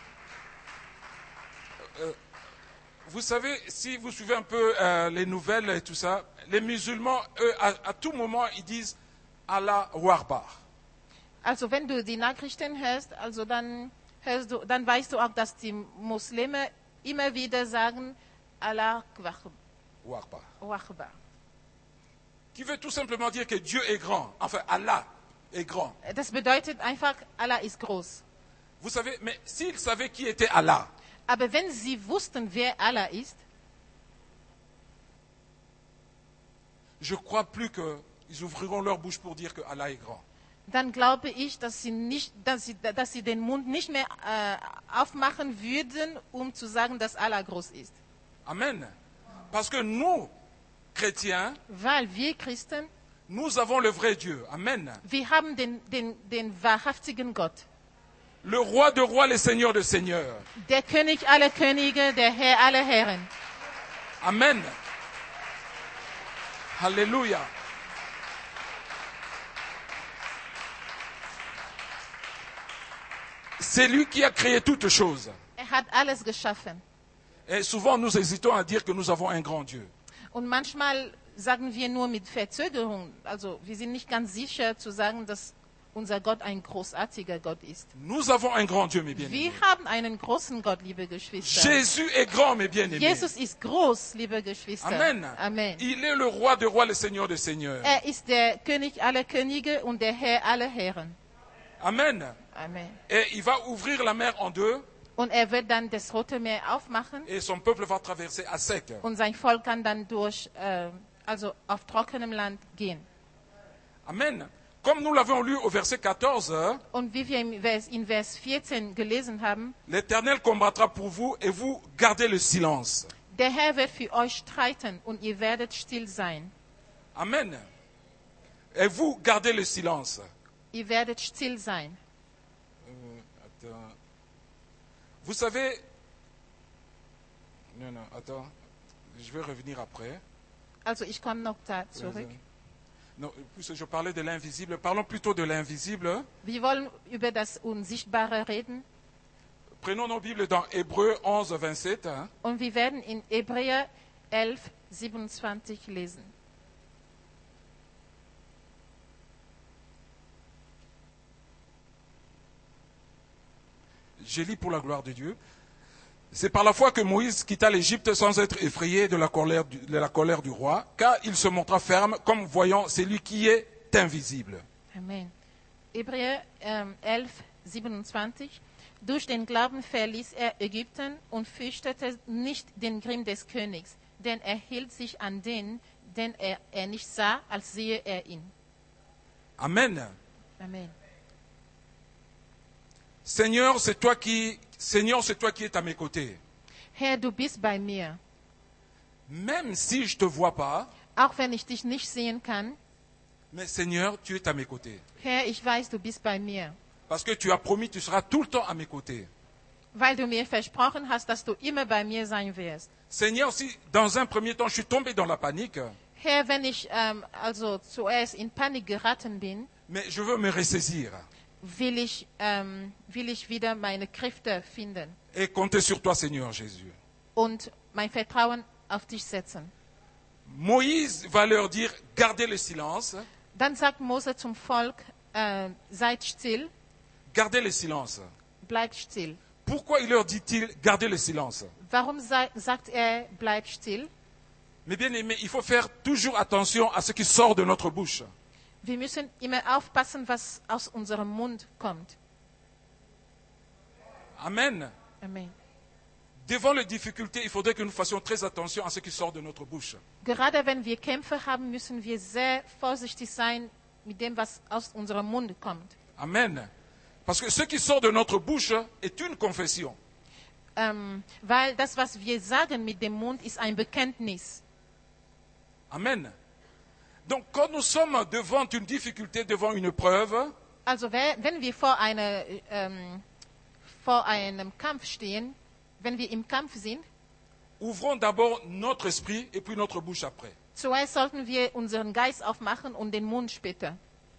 Vous savez, si vous suivez un peu euh, les nouvelles et tout ça, les musulmans, eux, à, à tout moment, ils disent Allah Warbar. Also wenn du die Nachrichten hörst, also dann hörst du, dann weißt du auch, dass die Muslime immer wieder sagen, Allah Akbar. Warbar. Akbar. qui veut tout simplement dire que Dieu est grand. Enfin, Allah est grand. Das bedeutet einfach, Allah ist groß. Vous savez, mais s'ils savaient qui était Allah, Aber wenn sie wussten, wer Allah ist, je crois plus qu'ils ouvriront leur bouche pour dire que Allah est grand. dann glaube ich, dass sie, nicht, dass sie, dass sie den Mund nicht mehr äh, aufmachen würden, um zu sagen, dass Allah groß ist. Amen. Parce que nous, chrétiens, Weil wir Christen, nous avons le vrai Dieu. Amen. wir haben den, den, den wahrhaftigen Gott. Le roi de rois, le seigneur de seigneurs. Der König aller Könige, der Herr aller Herren. Amen. Alléluia. C'est lui qui a créé toutes choses. Er hat alles geschaffen. Et souvent, nous hésitons à dire que nous avons un grand Dieu. Und manchmal sagen wir nur mit Verzögerung, also wir sind nicht ganz sicher zu sagen, dass unser Gott ein großartiger Gott ist. Nous avons un grand Dieu, mes Wir bien-aimés. haben einen großen Gott, liebe Geschwister. Jésus est grand, mes bien-aimés. Jesus ist groß, liebe Geschwister. Amen. Amen. Il est le roi de rois, le seigneur de seigneurs. Er ist der König aller Könige und der Herr aller Herren. Amen. Amen. Et il va ouvrir la mer en deux Und er wird dann das Rote Meer aufmachen et son peuple va traverser à sec. und sein Volk kann dann durch, äh, also auf trockenem Land gehen. Amen. Comme nous l'avons lu au verset quatorze, Und wie wir im Vers, in Vers vierzehn gelesen haben, l'Éternel combattra pour vous et vous gardez le silence. der Herr wird für euch streiten und ihr werdet still sein. Amen. Et vous gardez le silence. Ihr werdet still sein. Euh, attends. Vous savez... Non, non, attends. Je vais revenir après. Also ich komme noch da zurück. Non, puisque je parlais de l'invisible, parlons plutôt de l'invisible. Wir wollen über das Unsichtbare reden Prenons nos Bibles dans Hébreux onze, vingt-sept. Hein. und wir werden in Hebräer elf, siebenundzwanzig lesen. Je lis pour la gloire de Dieu. C'est par la foi que Moïse quitta l'Égypte sans être effrayé de la, colère du, de la colère du roi, car il se montra ferme comme voyant celui qui est invisible. Amen. Hebräer ähm, elf, siebenundzwanzig. Durch den Glauben verließ er Ägypten und fürchtete nicht den Grimm des Königs, denn er hielt sich an den, den er, er nicht sah, als sehe er ihn. Amen. Amen. Seigneur, c'est toi qui, Seigneur, c'est toi qui es à mes côtés. Herr, du bist bei mir. Même si je te vois pas, Auch wenn ich dich nicht sehen kann, mais Seigneur, tu es à mes côtés. Herr, ich weiß, du bist bei mir. Parce que tu as promis, tu seras tout le temps à mes côtés. Weil du mir versprochen hast, dass du immer bei mir sein wirst. Seigneur, si dans un premier temps je suis tombé dans la panique, Herr, wenn ich ähm, also zuerst in Panik geraten bin, mais je veux me ressaisir will ich, ähm, will ich wieder meine Kräfte finden et compter sur toi, Seigneur Jésus. und mein Vertrauen auf dich setzen. Moïse va leur dire, gardez le silence, Dann sagt Mose zum Volk, äh, seid still, gardez le silence. bleibt still. Pourquoi il leur dit-il, gardez le silence? Warum sa sagt er, bleibt still? Mais bien aimé, il faut faire toujours attention à ce qui sort de notre bouche. Wir müssen immer aufpassen, was aus unserem Mund kommt. Amen. Amen. Devant les difficultés, il faudrait que nous fassions très attention à ce qui sort de notre bouche. Gerade wenn wir Kämpfe haben, müssen wir sehr vorsichtig sein mit dem, was aus unserem Mund kommt. Amen. Parce que ce qui sort de notre bouche est une confession. Ähm, weil das, was wir sagen mit dem Mund, ist ein Bekenntnis. Amen. Donc quand nous sommes devant une difficulté, devant une preuve, Also wer- wenn wir vor, einer, ähm, vor einem Kampf stehen, wenn wir im Kampf sind, ouvrons d'abord notre esprit et puis notre bouche après. zuerst sollten wir unseren Geist aufmachen und den Mund später.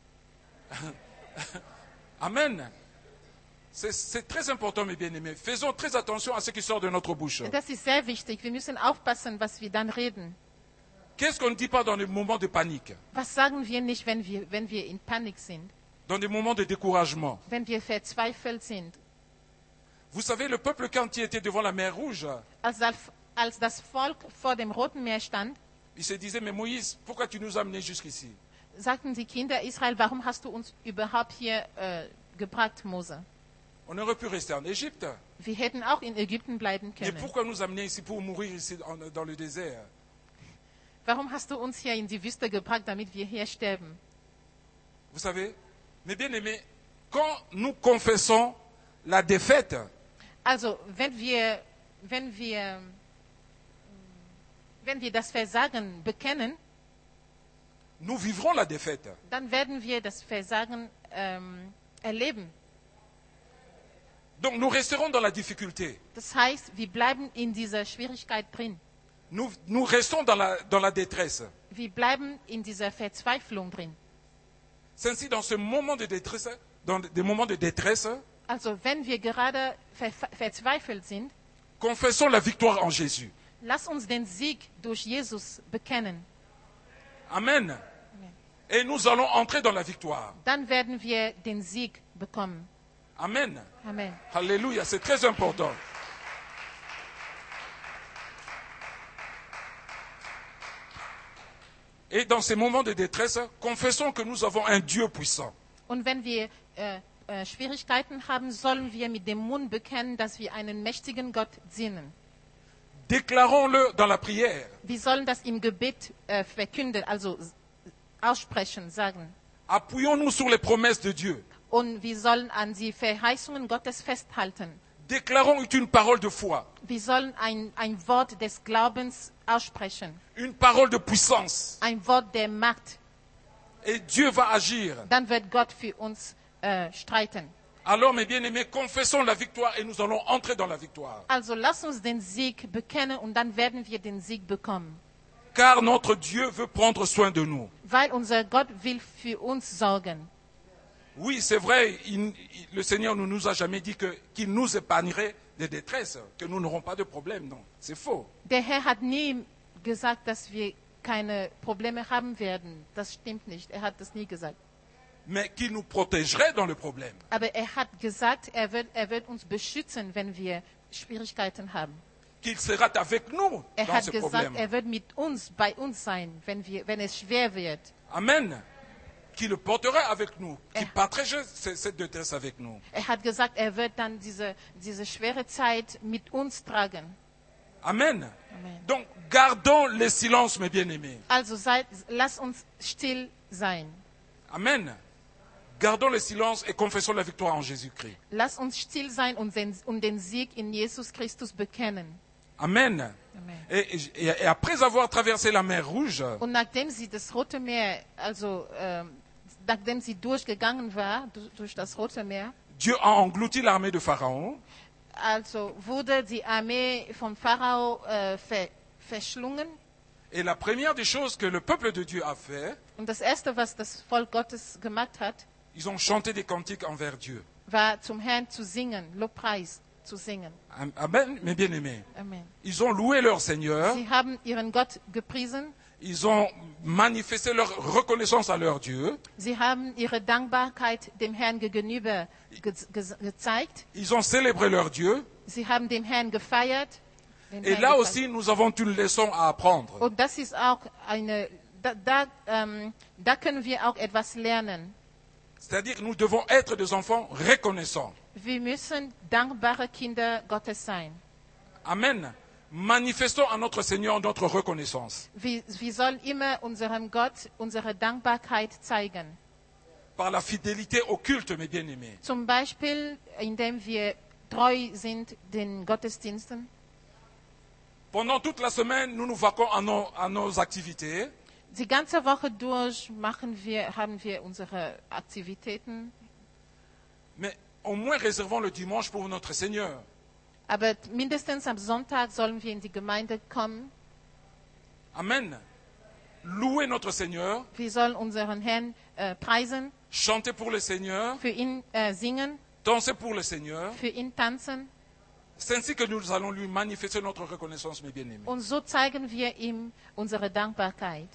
Amen. C'est c'est très important, mes bien-aimés. Faisons très attention à ce qui sort de notre bouche. Das ist sehr wichtig. Wir müssen aufpassen, was wir dann reden. Qu'est-ce qu'on ne dit pas dans des moments de panique, Was sagen wir nicht, wenn wir, wenn wir in Panik sind, dans des moments de découragement? wenn wir verzweifelt sind? Vous savez, le peuple, quand il était devant la mer Rouge, Als das, als das Volk vor dem Roten Meer stand, Ils se disaient, mais Moïse, pourquoi tu nous as amenés jusqu'ici? Sagten die Kinder Israel, warum hast du uns überhaupt hier äh, gebracht, Mose? On aurait pu rester en Égypte. Wir hätten auch in Ägypten bleiben Mais können. pourquoi nous amener ici pour mourir ici en- dans le désert? Warum hast du uns hier in die Wüste gebracht, damit wir hier sterben? Vous savez, mes bien-aimés, quand nous confessons la défaite, Also, wenn wir, wenn wir, wenn wir das Versagen bekennen, nous vivrons la défaite. dann werden wir das Versagen ähm, erleben. Donc nous resterons dans la difficulté. Das heißt, wir bleiben in dieser Schwierigkeit drin. Nous, nous restons dans la, dans la détresse. Wir bleiben in dieser Verzweiflung drin. C'est ainsi dans ce moment de détresse, dans des moments de détresse, Also, wenn wir gerade ver verzweifelt sind, confessons la victoire en Jésus. lass uns den Sieg durch Jesus bekennen. Amen. Et nous allons entrer dans la victoire. Dann werden wir den Sieg bekommen. Amen. Amen. Alléluia, c'est très important. Et dans ces moments de détresse, confessons que nous avons un Dieu puissant. Und wenn wir äh, äh, Schwierigkeiten haben, sollen wir mit dem Mund bekennen, dass wir einen mächtigen Gott dienen. Déclarons-le dans la prière. Wir sollen das im Gebet äh, verkünden, also s- aussprechen, sagen. Appuyons-nous sur les promesses de Dieu. Und wir sollen an die Verheißungen Gottes festhalten. Déclarons une parole de foi, Wir sollen ein, ein Wort des Glaubens aussprechen, une parole de puissance. ein Wort der Macht. Et Dieu va agir. Dann wird Gott für uns äh, streiten. Alors, mes bien-aimés, confessons la victoire et nous allons entrer dans la victoire. Also lass uns den Sieg bekennen und dann werden wir den Sieg bekommen. Car notre Dieu veut prendre soin de nous. Weil unser Gott will für uns sorgen. Oui, c'est vrai, il- il- le Seigneur ne nous a jamais dit que- qu'il nous épargnerait des détresses, que nous n'aurons pas de problème. Non, c'est faux. Der Herr hat nie gesagt, dass wir keine Probleme haben werden. Das stimmt nicht. Er hat das nie gesagt. Mais qu'il nous protégerait dans le problème. Aber er hat gesagt, er wird, er wird uns beschützen, wenn wir Schwierigkeiten haben. Qu'il sera avec nous Er dans hat ce gesagt, problème. er wird mit uns, bei uns sein, wenn, wir, wenn es schwer wird. Amen. Qu'il le portera avec nous, qu'il Eh. partagerait ce- cette détresse avec nous. Er hat gesagt, er wird dann diese, diese schwere Zeit mit uns tragen. Amen. Amen. Donc, gardons le silence, mes bien-aimés. Also seid, lass uns still sein. Amen. Gardons le silence et confessons la victoire en Jésus-Christ. Lass uns still sein und den, und den Sieg in Jesus Christus bekennen. Amen. Amen. Et, et- et après avoir traversé la mer Rouge, Und nachdem sie das Rote Meer, also ähm, nachdem sie durchgegangen war, du- durch das Rote Meer, Dieu a englouti l'armée de Pharaon. also wurde die Armee von Pharao äh, ver, verschlungen. Et la première des choses que le peuple de Dieu a fait, Und das Erste, was das Volk Gottes gemacht hat, ils ont chanté des cantiques envers Dieu. war zum Herrn zu singen, Lobpreis zu singen. Amen, mes bien-aimés. Amen. Ils ont loué leur Seigneur, Sie haben ihren Gott gepriesen, ils ont manifesté leur reconnaissance à leur Dieu, sie haben ihre Dankbarkeit dem Herrn gegenüber ge ge gezeigt, ils ont célébré leur Dieu. sie haben dem Herrn gefeiert. den Et Herrn là gefeiert. aussi, nous avons une leçon à apprendre. Und das ist auch eine, da, da, ähm, da können wir auch etwas lernen. C'est-à-dire que nous devons être des enfants reconnaissants. Wir müssen dankbare Kinder Gottes sein. Amen. Manifestons à notre Seigneur notre reconnaissance Wir, wir sollen immer unserem Gott unsere Dankbarkeit zeigen. par la fidélité au culte, mes bien-aimés. Zum Beispiel, indem wir treu sind den Gottesdiensten. Pendant toute la semaine, nous nous vaquons à nos, à nos activités. Die ganze Woche durch machen wir, haben wir unsere Aktivitäten. Mais au moins réservons le dimanche pour notre Seigneur. Aber mindestens am Sonntag sollen wir in die Gemeinde kommen. Amen. Louer notre Seigneur, Wir sollen unseren Herrn äh, preisen, chanter pour le Seigneur, für ihn äh, singen, danser pour le Seigneur. für ihn tanzen. C'est ainsi que nous allons lui manifester notre reconnaissance, mes bien-aimés. Und so zeigen wir ihm unsere Dankbarkeit.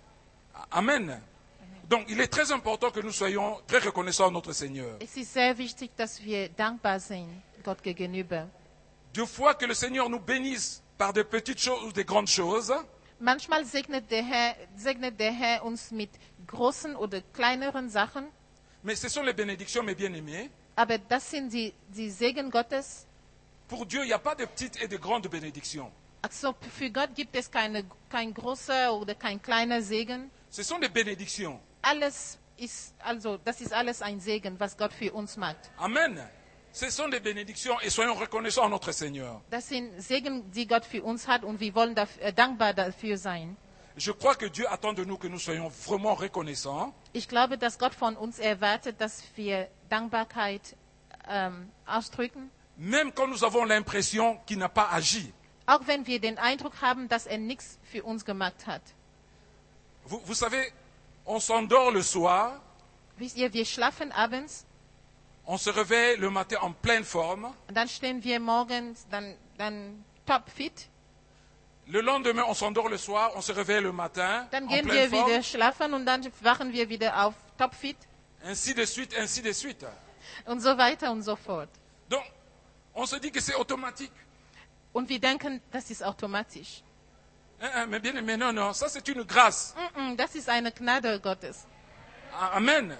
Amen. Donc, il est très important que nous soyons très reconnaissants à notre Seigneur. Es ist sehr wichtig, dass wir dankbar sind Gott gegenüber. Deux fois que le Seigneur nous bénisse par des petites choses ou des grandes choses, Manchmal segnet der, Herr, segnet der Herr uns mit großen oder kleineren Sachen, Mais ce sont les bénédictions, mes bien-aimés. aber das sind die, die Segen Gottes. Pour Dieu, il n'y a pas de petites et de grandes bénédictions. Also für Gott gibt es keine, kein großer oder kein kleiner Segen. Ce sont des bénédictions. Alles ist, also das ist alles ein Segen, was Gott für uns macht. Amen. Ce sont des bénédictions et soyons reconnaissants à notre Seigneur. Das sind Segen, die Gott für uns hat und wir wollen dafür, äh, dankbar dafür sein. Je crois que Dieu attend de nous que nous soyons vraiment reconnaissants. Ich glaube, dass Gott von uns erwartet, dass wir Dankbarkeit ähm, ausdrücken, Même quand nous avons l'impression qu'il n'a pas agi. auch wenn wir den Eindruck haben, dass er nichts für uns gemacht hat. Vous, vous savez, on s'endort le soir, Wisst ihr, wir schlafen abends on se réveille le matin en pleine forme. und dann stehen wir morgens dann, dann topfit. Le lendemain, on s'endort le soir, on se réveille le matin Dann en gehen pleine wir wieder forme. schlafen und dann wachen wir wieder auf topfit Ainsi de suite, ainsi de suite. und so weiter und so fort. Donc, on se dit que c'est automatique. Und wir denken, das ist automatisch. Hein, hein, mais bien aimé, non, non, ça c'est une grâce. Mm-mm, das ist eine Gnade Gottes. Ah, Amen.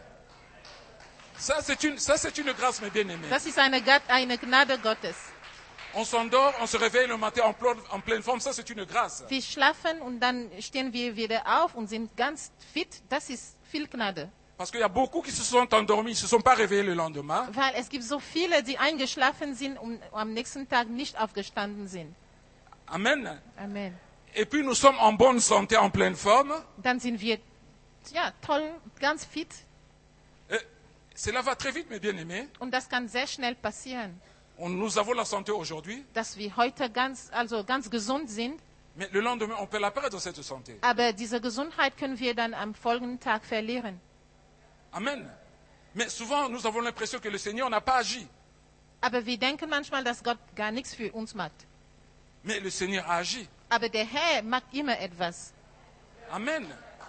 Ça c'est une, ça c'est une grâce, mes bien-aimés. Das ist eine, Gat- eine Gnade Gottes. On s'endort, on se réveille le matin en, pleine- en pleine forme, ça c'est une grâce. Wir schlafen und dann stehen wir wieder auf und sind ganz fit. Das ist viel Gnade. Parce qu'il y a beaucoup qui se sont endormis, ils ne se sont pas réveillés le lendemain. Weil es gibt so viele, die eingeschlafen sind und am nächsten Tag nicht aufgestanden sind. Amen. Amen. Et puis nous sommes en bonne santé, en pleine forme. Dann sind wir, ja, toll, ganz fit. Et cela va très vite, mes bien-aimés. Und das kann sehr schnell passieren, On- Nous avons la santé aujourd'hui, dass wir heute ganz, also ganz gesund sind. mais le lendemain, on peut la perdre, cette santé. Aber diese Gesundheit können wir dann am folgenden Tag verlieren. Amen. Mais souvent, nous avons l'impression que le Seigneur n'a pas agi. Aber wir denken manchmal, dass Gott gar nichts für uns macht. Mais le Seigneur a agi. Aber der Herr macht immer etwas. Amen.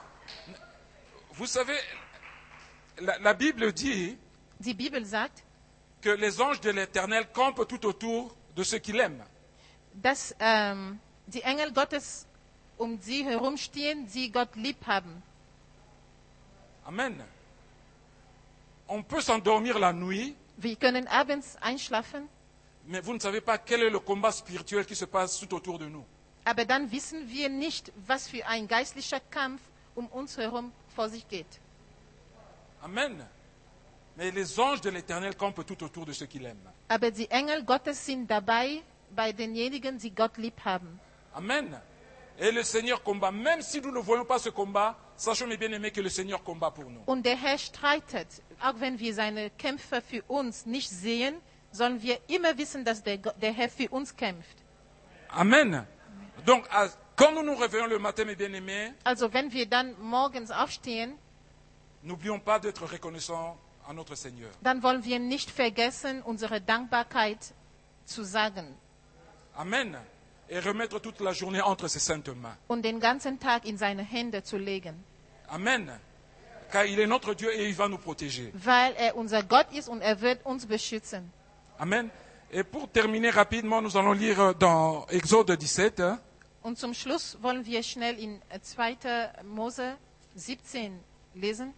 Vous savez, la, la Bible dit Die Bibel sagt, que les anges de l'Éternel campent tout autour de ceux qu'il aime. dass ähm, die Engel Gottes um sie herumstehen, die Gott lieb haben. Amen. On peut s'endormir la nuit, Wir können abends einschlafen, mais vous ne savez pas quel est le combat spirituel qui se passe tout autour de nous. aber dann wissen wir nicht, was für ein geistlicher Kampf um uns herum vor sich geht. Amen. Mais les anges de l'Éternel campent tout autour de ceux qu'il aime. Aber die Engel Gottes sind dabei bei denjenigen, die Gott lieb haben. Amen. Et le Seigneur combat. Même si nous ne voyons pas ce combat, sachons, mes bien-aimés, que le Seigneur combat pour nous. Und der Herr streitet. Auch wenn wir seine Kämpfe für uns nicht sehen, sollen wir immer wissen, dass der, Go- der Herr für uns kämpft. Amen. Donc, à- quand nous nous réveillons le matin, mes bien-aimés, Also wenn wir dann morgens aufstehen, n'oublions pas d'être reconnaissants à notre Seigneur. dann wollen wir nicht vergessen, unsere Dankbarkeit zu sagen Amen. Et remettre toute la journée entre ses saintes mains. und den ganzen Tag in seine Hände zu legen, Amen. Car il est notre Dieu et il va nous protéger. weil er unser Gott ist und er wird uns beschützen. Amen. Et pour terminer rapidement, nous allons lire dans Exode dix-sept. hein. Und zum Schluss wollen wir schnell in zweiter Mose siebzehn lesen.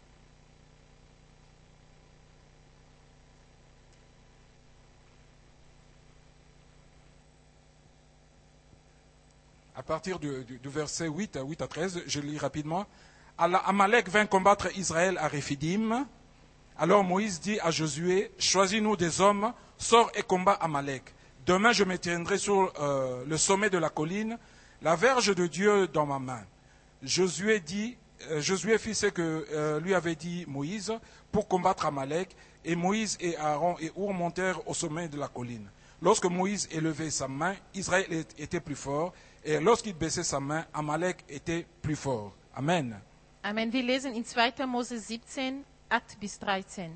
À partir du, du- du verset huit à huit à treize, je lis rapidement. Allah- Amalek vint combattre Israël à Réphidim. Alors Moïse dit à Josué, choisis-nous des hommes, sors et combat Amalek. Demain je me tiendrai sur euh, le sommet de la colline, la verge de Dieu dans ma main. Josué, dit, euh, Josué fit ce que euh, lui avait dit Moïse pour combattre Amalek. Et Moïse et Aaron et Our montèrent au sommet de la colline. Lorsque Moïse élevait sa main, Israël est- était plus fort. Et lorsqu'il baissait sa main, Amalek était plus fort. Amen. Amen. Wir lesen in zweiter Mose siebzehn, acht bis dreizehn.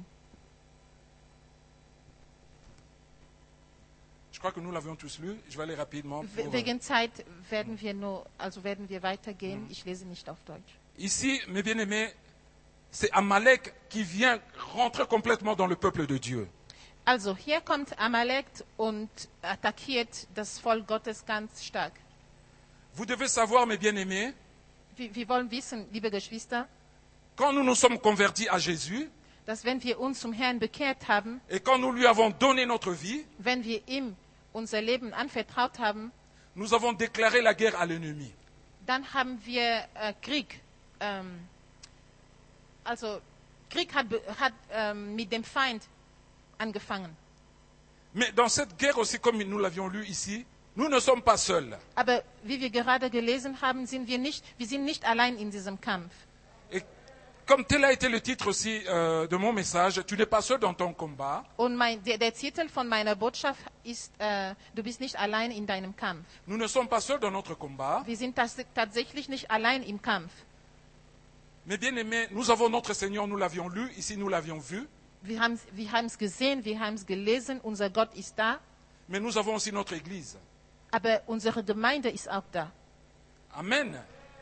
Je crois que nous l'avions tous lu. Je vais aller rapidement. We- pour, euh, Wegen Zeit werden wir nur, also werden wir weitergehen. Ich lese nicht auf Deutsch. Ici, mes bien-aimés, c'est Amalek qui vient rentrer complètement dans le peuple de Dieu. Also hier kommt Amalek und attackiert das Volk Gottes ganz stark. Vous devez savoir, mes bien-aimés, Wir, wir wollen wissen, liebe Geschwister, quand nous nous sommes convertis à Jésus dass wenn wir uns zum Herrn bekehrt haben, et quand nous lui avons donné notre vie, wenn wir ihm unser Leben anvertraut haben, nous avons déclaré la guerre à l'ennemi. dann haben wir äh, Krieg. Ähm, also Krieg hat, be- hat ähm, mit dem Feind angefangen. Mais dans cette guerre aussi, comme nous l'avions lu ici, nous ne sommes pas seuls. Aber wie wir gerade gelesen haben, sind wir nicht, wir sind nicht allein in diesem Kampf. Et comme tel a été le titre aussi euh, de mon message, tu n'es pas seul dans ton combat. Und mein, der, der Titel von meiner Botschaft ist, äh, du bist nicht allein in deinem Kampf. Nous ne sommes pas seuls dans notre combat. Wir sind tas- tatsächlich nicht allein im Kampf. Mais bien aimés, nous avons notre Seigneur, nous l'avions lu, ici nous l'avions vu. Wir haben wir es gesehen, wir haben es gelesen, unser Gott ist da, Mais nous avons aussi notre Église. aber unsere Gemeinde ist auch da. Amen.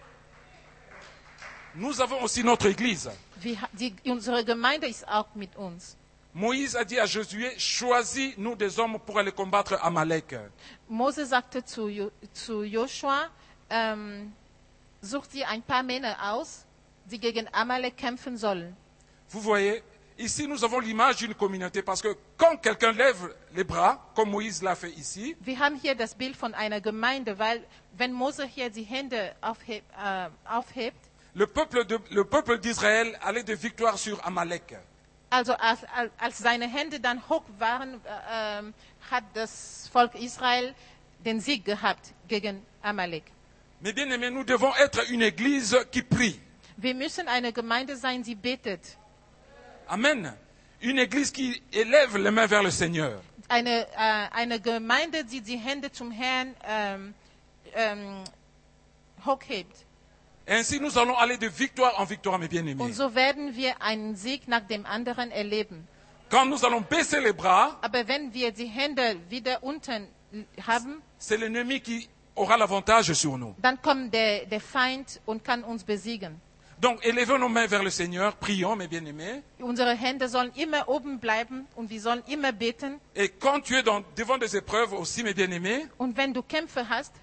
Nous avons aussi notre Église. Wir, ha- die, unsere Gemeinde ist auch mit uns. Moïse a dit à Josué, choisis nous des hommes pour aller combattre Amalek. Mose sagte zu, Jo- zu Joshua, ähm, such dir ein paar Männer aus, die gegen Amalek kämpfen sollen. Vous voyez, ici nous avons l'image d'une communauté parce que quand quelqu'un lève les bras, comme Moïse l'a fait ici, Wir haben hier das Bild von einer Gemeinde, weil wenn Mose hier die Hände aufheb, äh, aufhebt, le peuple de- le peuple d'Israël allait de victoire sur Amalek. also als, als- als seine Hände dann hoch waren, äh, ähm, hat das Volk Israel den Sieg gehabt gegen Amalek. Mais bien aimés, nous devons être une église qui prie. Wir müssen eine Gemeinde sein, die betet. Amen. Une église qui élève les mains vers le Seigneur. Eine, äh, eine Gemeinde, die die Hände zum Herrn ähm, ähm, hochhebt. Et ainsi nous allons aller de victoire en victoire, mes Und bien-aimés. so werden wir einen Sieg nach dem anderen erleben. Quand nous allons baisser les bras, Aber wenn wir die Hände wieder unten haben, c'est l'ennemi qui aura l'avantage sur nous. dann kommt der, der Feind und kann uns besiegen. Donc, élevons nos mains vers le Seigneur, prions, mes bien-aimés. Unsere Hände sollen immer oben bleiben und wir sollen immer beten. Et quand tu es dans- devant des épreuves aussi, mes bien-aimés, Und wenn du Kämpfe hast,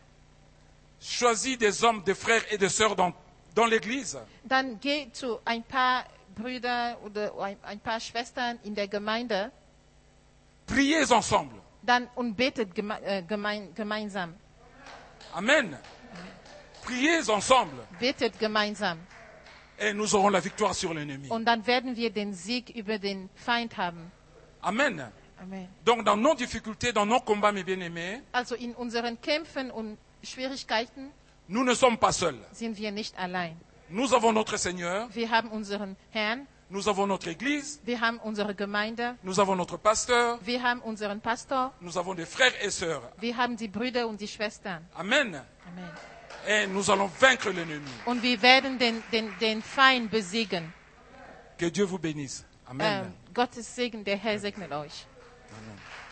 choisis des hommes, des frères et des sœurs dans, dans l'église. dann geh zu ein paar Brüdern oder ein, ein paar Schwestern in der Gemeinde Priez ensemble. dann, und betet geme äh, gemein, gemeinsam. Amen. Priez ensemble. Betet gemeinsam. Et nous aurons la victoire sur l'ennemi. Und dann werden wir den Sieg über den Feind haben. Amen. Amen. Donc, dans nos difficultés, dans nos combats, mes bien-aimés, Also in unseren Kämpfen und Schwierigkeiten nous ne sommes pas seuls. sind wir nicht allein. Nous avons notre Seigneur, Wir haben unseren Herrn, nous avons notre Église, wir haben unsere Gemeinde, nous avons notre pasteur, wir haben unseren Pastor, nous avons des frères et sœurs. wir haben die Brüder und die Schwestern. Amen. Amen. Et nous allons vaincre l'ennemi. Und wir werden den, den, den Feind besiegen. Que Dieu vous bénisse. Amen. Ähm, Gottes Segen, der Herr segnet euch. Amen.